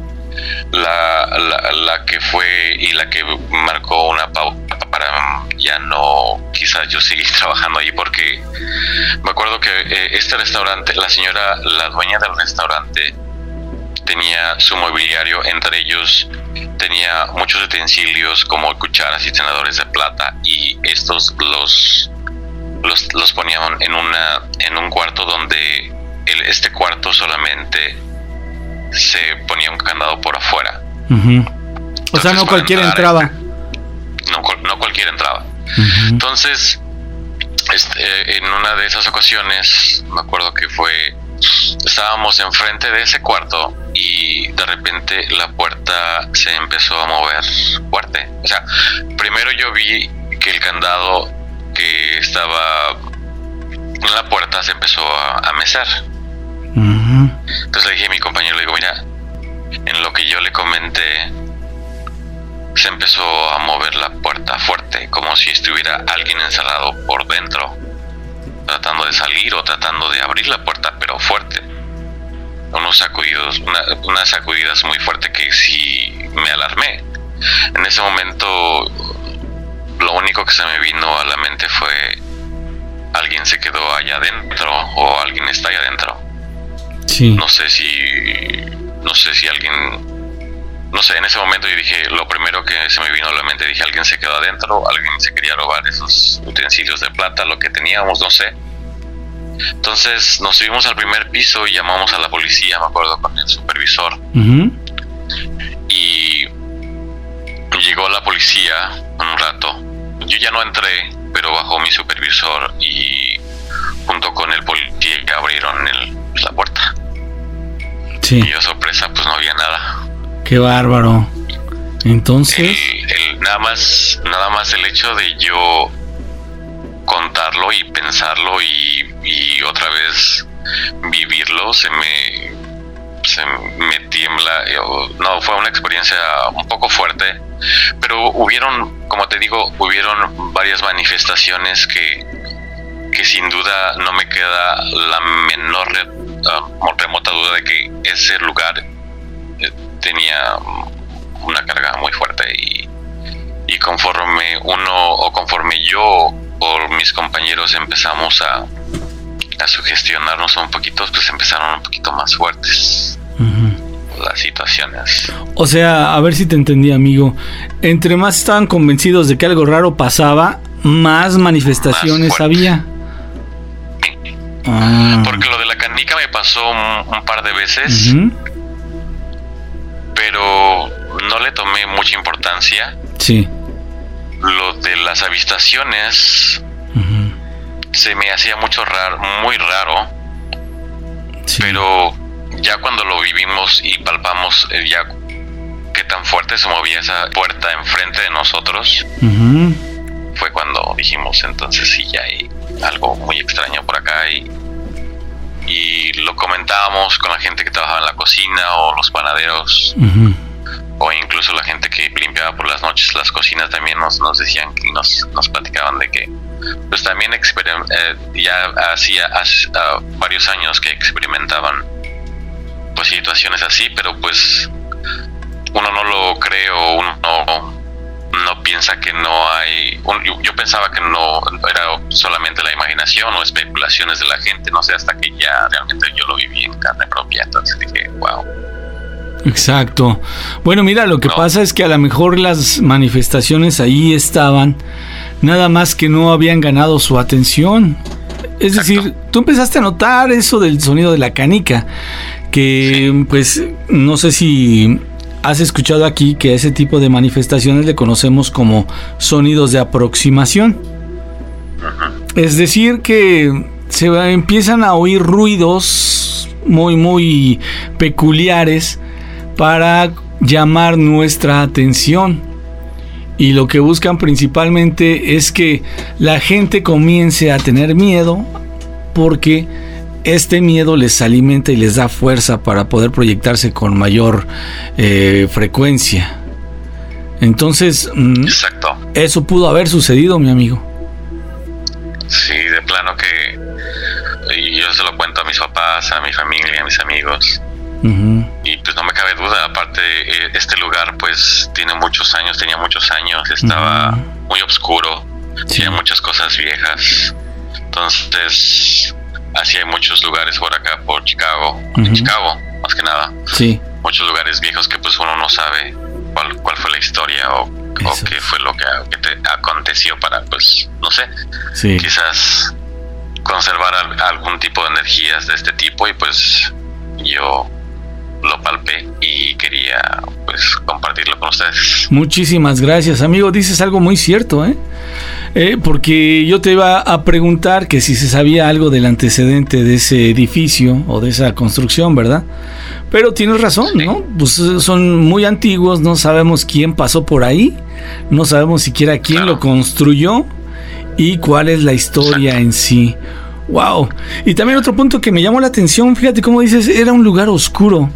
la, la, la que fue y la que marcó una pauta para ya no quizás yo seguir trabajando ahí, porque me acuerdo que eh, este restaurante, la señora, la dueña del restaurante tenía su mobiliario, entre ellos tenía muchos utensilios como cucharas y tenedores de plata, y estos los Los, los ponían en una en un cuarto donde el, este cuarto solamente se ponía un candado por afuera. Uh-huh. O sea, no cualquiera entraba. No, no cualquiera entraba. Uh-huh. Entonces, este, en una de esas ocasiones, me acuerdo que fue, estábamos enfrente de ese cuarto y de repente la puerta se empezó a mover fuerte. O sea, primero yo vi que el candado que estaba en la puerta se empezó a, a mecer. Uh-huh. Entonces le dije a mi compañero, le digo, mira, en lo que yo le comenté, se empezó a mover la puerta fuerte, como si estuviera alguien encerrado por dentro, tratando de salir o tratando de abrir la puerta, pero fuerte. Unos sacudidos, una, unas sacudidas muy fuertes que sí me alarmé. En ese momento lo único que se me vino a la mente fue alguien se quedó allá adentro o alguien está allá adentro. Sí. No sé si no sé si alguien no sé, en ese momento yo dije, lo primero que se me vino a la mente, dije, alguien se quedó adentro, alguien se quería robar esos utensilios de plata, lo que teníamos, no sé. Entonces nos subimos al primer piso y llamamos a la policía, me acuerdo, con el supervisor. Uh-huh. Y llegó la policía un rato. Yo ya no entré, pero bajó mi supervisor y junto con el policía que abrieron el, la puerta. Sí. Y yo, sorpresa, pues no había nada. Qué bárbaro. Entonces, el, el, nada más nada más el hecho de yo contarlo y pensarlo y, y otra vez vivirlo, se me se me tiembla. No, fue una experiencia un poco fuerte, pero hubieron, como te digo, hubieron varias manifestaciones que que sin duda no me queda la menor uh, remota duda de que ese lugar tenía una carga muy fuerte y, y conforme uno o conforme yo o mis compañeros empezamos a, a sugestionarnos un poquito, pues empezaron un poquito más fuertes uh-huh. las situaciones. O sea, a ver si te entendí, amigo. Entre más estaban convencidos de que algo raro pasaba, más manifestaciones más había. Ah. Porque lo de la canica me pasó un, un par de veces, uh-huh. pero no le tomé mucha importancia. Sí. Lo de las avistaciones uh-huh. se me hacía mucho raro, muy raro, sí. pero ya cuando lo vivimos y palpamos eh, ya qué tan fuerte se movía esa puerta enfrente de nosotros, uh-huh. fue cuando dijimos, entonces sí, ya hay algo muy extraño por acá, y, y lo comentábamos con la gente que trabajaba en la cocina o los panaderos, uh-huh. o incluso la gente que limpiaba por las noches las cocinas también nos, nos decían que nos, nos platicaban de que pues también experim- eh, ya hacía hace, uh, varios años que experimentaban pues situaciones así, pero pues uno no lo cree o uno no, no piensa que no hay, un, yo, yo pensaba que no era solamente la imaginación o especulaciones de la gente, no sé, hasta que ya realmente yo lo viví en carne propia, entonces dije, wow. Exacto. Bueno, mira, lo que no. pasa es que a lo mejor las manifestaciones ahí estaban, nada más que no habían ganado su atención. Es Exacto. decir, tú empezaste a notar eso del sonido de la canica, que sí. pues no sé si has escuchado aquí que ese tipo de manifestaciones le conocemos como sonidos de aproximación. Uh-huh. Es decir, que se empiezan a oír ruidos muy, muy peculiares para llamar nuestra atención, y lo que buscan principalmente es que la gente comience a tener miedo, porque este miedo les alimenta y les da fuerza para poder proyectarse con mayor eh, frecuencia. Entonces, Exacto. eso pudo haber sucedido, mi amigo. Sí, de plano que y yo se lo cuento a mis papás, a mi familia, a mis amigos. Uh-huh. Y pues no me cabe duda, aparte este lugar pues tiene muchos años, tenía muchos años, estaba uh-huh. muy oscuro, sí. tenía muchas cosas viejas, entonces así hay muchos lugares por acá, por Chicago, uh-huh. en Chicago más que nada, sí. muchos lugares viejos que pues uno no sabe cuál, cuál fue la historia o, o qué fue lo que, que te aconteció para pues, no sé, sí. quizás conservar al, algún tipo de energías de este tipo, y pues yo lo palpé y quería pues compartirlo con ustedes. Muchísimas gracias, amigo. Dices algo muy cierto, ¿eh? Eh, porque yo te iba a preguntar que si se sabía algo del antecedente de ese edificio o de esa construcción, ¿verdad? Pero tienes razón, sí. ¿no? Pues son muy antiguos, no sabemos quién pasó por ahí, no sabemos siquiera quién claro. lo construyó y cuál es la historia Exacto. en sí. Wow. Y también otro punto que me llamó la atención, fíjate cómo dices, era un lugar oscuro.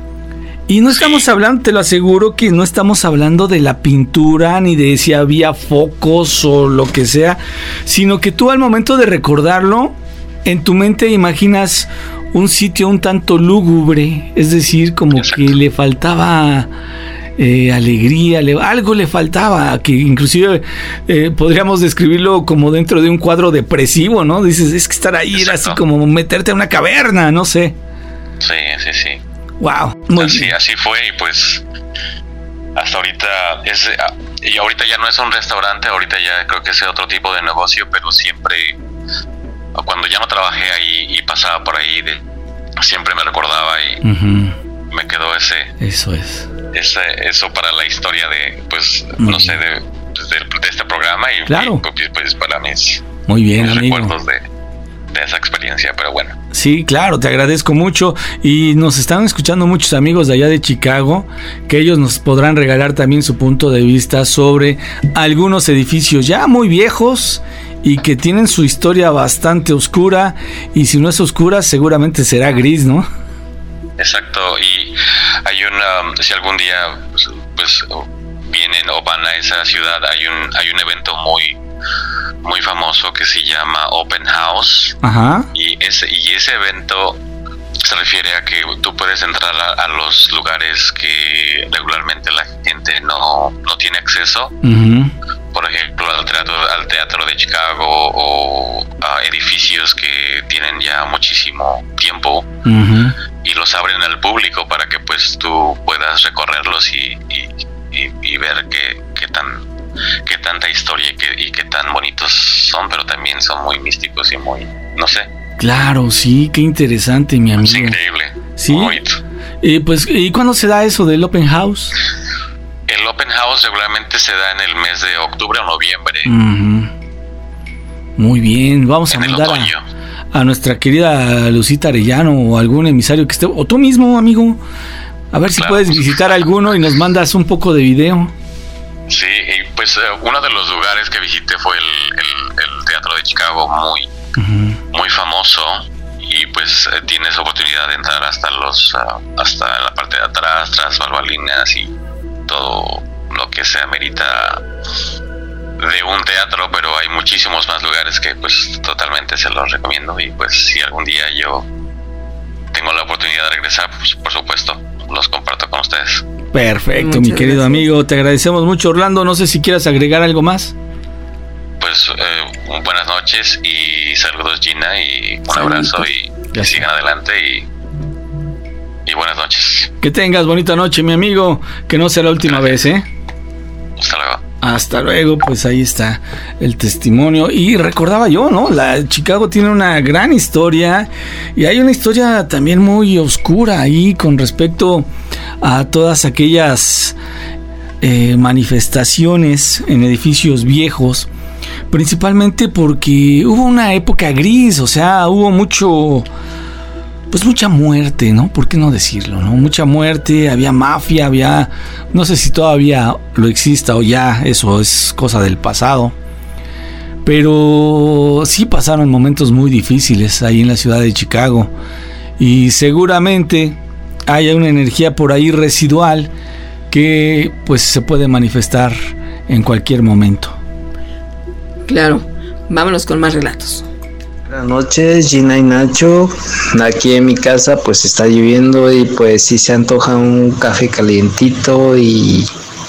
Y no estamos hablando, te lo aseguro, que no estamos hablando de la pintura ni de si había focos o lo que sea, sino que tú al momento de recordarlo, en tu mente imaginas un sitio un tanto lúgubre, es decir, como Exacto. que le faltaba eh, alegría, le, algo le faltaba, que inclusive eh, podríamos describirlo como dentro de un cuadro depresivo, ¿no? Dices, es que estar ahí Exacto. era así como meterte a una caverna, no sé. Sí, sí, sí. Wow, muy así, bien. Así fue, y pues hasta ahorita es, y ahorita ya no es un restaurante, ahorita ya creo que es otro tipo de negocio, pero siempre cuando ya no trabajé ahí y pasaba por ahí de, siempre me recordaba y uh-huh. me quedó ese eso es ese eso para la historia de pues muy no bien. sé de, de, de este programa, y, claro. y pues, pues para mis, muy bien, mis amigo. recuerdos de de esa experiencia, pero bueno. Sí, claro, te agradezco mucho, y nos están escuchando muchos amigos de allá de Chicago, que ellos nos podrán regalar también su punto de vista sobre algunos edificios ya muy viejos y que tienen su historia bastante oscura, y si no es oscura seguramente será gris, ¿no? Exacto, y hay una, si algún día pues, pues vienen o van a esa ciudad, hay un hay un evento muy muy famoso que se llama Open House. Ajá. Y ese y ese evento se refiere a que tú puedes entrar a, a los lugares que regularmente la gente no, no tiene acceso. Uh-huh. Por ejemplo, al teatro, al teatro de Chicago o a edificios que tienen ya muchísimo tiempo. Uh-huh. Y los abren al público para que pues tú puedas recorrerlos y, y, y, y ver qué, qué tan qué tanta historia y qué, y qué tan bonitos son, pero también son muy místicos y muy, no sé. Claro, sí, qué interesante, mi amigo. Es increíble. Sí. Muy bonito. Eh, pues, ¿y cuándo se da eso del Open House? El Open House regularmente se da en el mes de octubre o noviembre. Uh-huh. Muy bien, vamos en a mandar el otoño. A, a nuestra querida Lucita Arellano o algún emisario que esté, o tú mismo, amigo, a ver si claro, puedes visitar alguno y nos mandas un poco de video. Sí, y pues uh, uno de los lugares que visité fue el, el, el Teatro de Chicago, muy, uh-huh. muy famoso, y pues uh, tienes oportunidad de entrar hasta los uh, hasta la parte de atrás, tras bambalinas y todo lo que se amerita de un teatro, pero hay muchísimos más lugares que pues totalmente se los recomiendo, y pues si algún día yo tengo la oportunidad de regresar, pues por supuesto los comparto con ustedes. Perfecto, muchas mi querido gracias. Amigo, te agradecemos mucho. Orlando, no sé si quieras agregar algo más. Pues eh, buenas noches y saludos, Gina, y un Salud. abrazo y que sigan adelante y, y buenas noches. Que tengas bonita noche, mi amigo, que no sea la última Gracias. vez, ¿eh? Hasta luego. Hasta luego, pues ahí está el testimonio. Y recordaba yo, ¿no? La Chicago tiene una gran historia y hay una historia también muy oscura ahí con respecto a todas aquellas eh, manifestaciones en edificios viejos, principalmente porque hubo una época gris, o sea, hubo mucho... pues mucha muerte, ¿no? ¿Por qué no decirlo, no? Mucha muerte, había mafia, había... no sé si todavía lo exista o ya eso es cosa del pasado. Pero sí pasaron momentos muy difíciles ahí en la ciudad de Chicago. Y seguramente hay una energía por ahí residual que pues se puede manifestar en cualquier momento. Claro, vámonos con más relatos. Buenas noches, Gina y Nacho. Aquí en mi casa pues está lloviendo y pues sí se antoja un café calientito y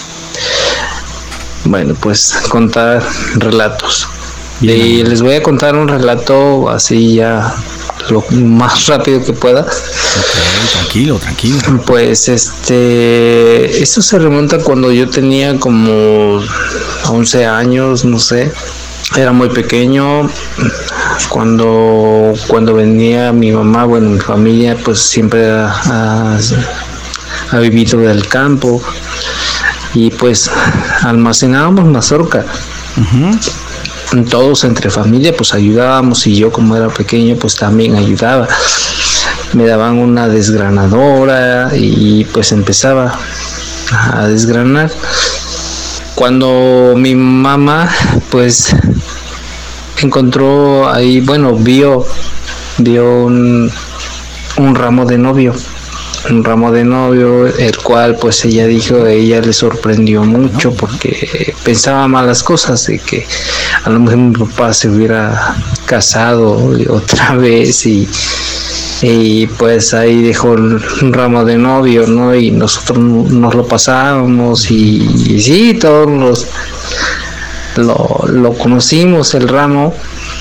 bueno, pues contar relatos. Bien. Y les voy a contar un relato así ya lo más rápido que pueda. Okay, tranquilo, tranquilo. Pues este, esto se remonta cuando yo tenía como once años, no sé. Era muy pequeño cuando cuando venía mi mamá, bueno, mi familia pues siempre ha, ha, ha vivido del campo y pues almacenábamos mazorca. Uh-huh. Todos entre familia pues ayudábamos y yo como era pequeño pues también ayudaba. Me daban una desgranadora y pues empezaba a desgranar. Cuando mi mamá pues encontró ahí, bueno, vio vio un, un ramo de novio, un ramo de novio, el cual pues ella dijo, ella le sorprendió mucho porque pensaba malas cosas, de que a lo mejor mi papá se hubiera casado otra vez y y pues ahí dejó un ramo de novio, ¿no? Y nosotros nos lo pasábamos y, y sí, todos los, lo, lo conocimos, el ramo.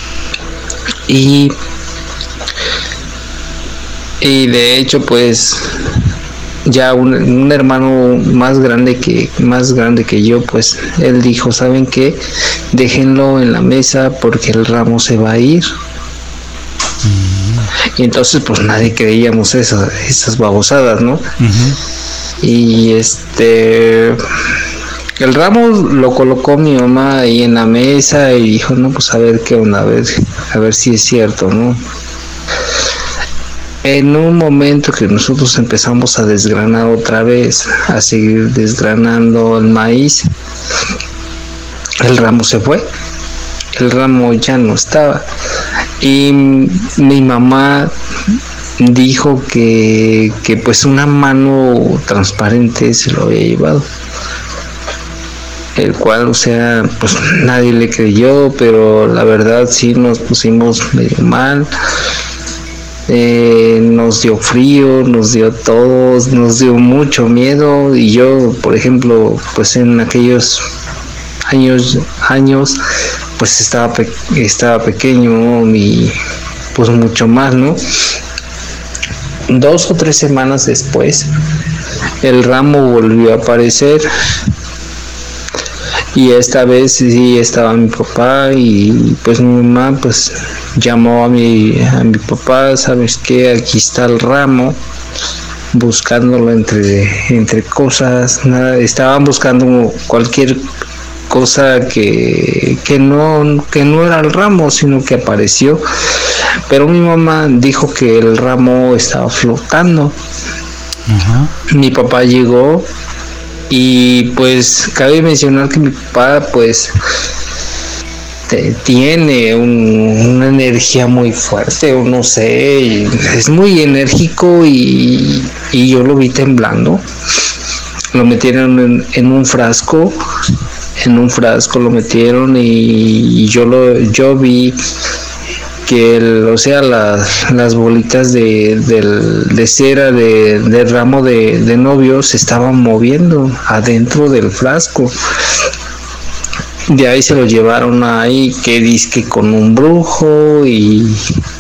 Y, y de hecho, pues ya un, un hermano más grande que más grande que yo, pues él dijo, ¿saben qué? Déjenlo en la mesa porque el ramo se va a ir. Y entonces pues nadie creíamos esas, esas babosadas, ¿no? Uh-huh. Y este el ramo lo colocó mi mamá ahí en la mesa y dijo, no, pues a ver qué onda, a ver, a ver si es cierto, ¿no? En un momento que nosotros empezamos a desgranar otra vez, a seguir desgranando el maíz, el ramo se fue, el ramo ya no estaba. Y mi mamá dijo que, que pues una mano transparente se lo había llevado, el cual, o sea, pues nadie le creyó, pero la verdad sí nos pusimos medio mal. Eh, nos dio frío, nos dio todo, nos dio mucho miedo. Y yo, por ejemplo, pues en aquellos años, años pues estaba, pe- estaba pequeño y pues mucho más, ¿no? Dos o tres semanas después, el ramo volvió a aparecer. Y esta vez sí estaba mi papá y pues mi mamá pues llamó a mi, a mi papá, ¿sabes qué? Aquí está el ramo, buscándolo entre, entre cosas, nada, estaban buscando cualquier cosa que, que, no, que no era el ramo, sino que apareció. Pero mi mamá dijo que el ramo estaba flotando. Uh-huh. Mi papá llegó. Y pues cabe mencionar que mi papá pues te, tiene un, una energía muy fuerte, o no sé, es muy enérgico y, y yo lo vi temblando. Lo metieron en, en un frasco, en un frasco lo metieron y, y yo lo yo vi que el, o sea las, las bolitas de, de, de cera de, de ramo de, de novio se estaban moviendo adentro del frasco. De ahí se lo llevaron ahí, que dizque con un brujo y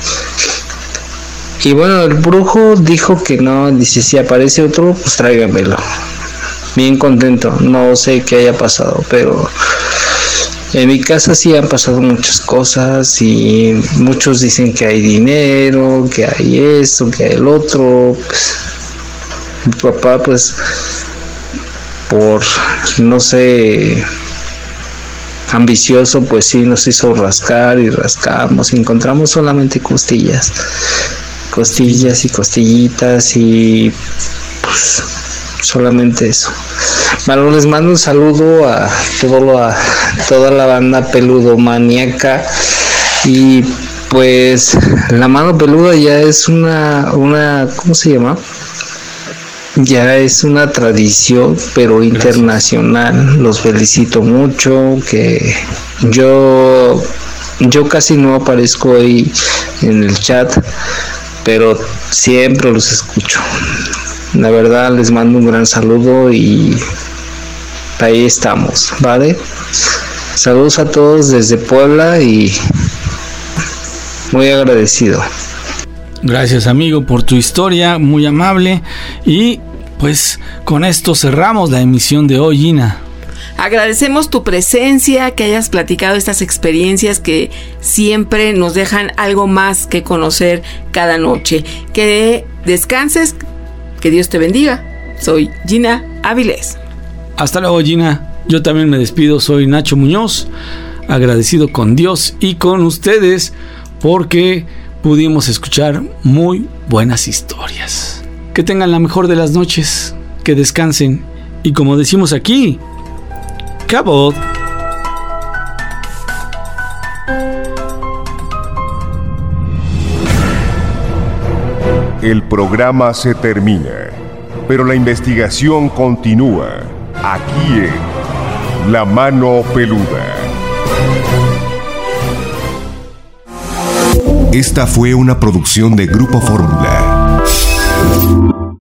y bueno, el brujo dijo que no, dice si aparece otro pues tráigamelo. Bien contento, no sé qué haya pasado, pero en mi casa sí han pasado muchas cosas y muchos dicen que hay dinero, que hay esto, que hay el otro. Pues, mi papá pues por, no sé, ambicioso, pues sí nos hizo rascar y rascamos y encontramos solamente costillas, costillas y costillitas y pues solamente eso. Bueno, les mando un saludo a, todo a toda la banda peludomaníaca y pues la mano peluda ya es una, una, ¿cómo se llama? Ya es una tradición, pero internacional. Gracias. Los felicito mucho, que yo, yo casi no aparezco ahí en el chat, pero siempre los escucho. La verdad les mando un gran saludo y ahí estamos, ¿vale? Saludos a todos desde Puebla y muy agradecido. Gracias, amigo, por tu historia, muy amable. Y pues con esto cerramos la emisión de hoy, Gina. Agradecemos tu presencia, que hayas platicado estas experiencias que siempre nos dejan algo más que conocer cada noche. Que descanses, que Dios te bendiga. Soy Gina Avilés. Hasta luego, Gina. Yo también me despido, soy Nacho Muñoz, agradecido con Dios y con ustedes porque pudimos escuchar muy buenas historias. Que tengan la mejor de las noches, que descansen y como decimos aquí, ¡cabot! El programa se termina, pero la investigación continúa aquí en La Mano Peluda. Esta fue una producción de Grupo Fórmula.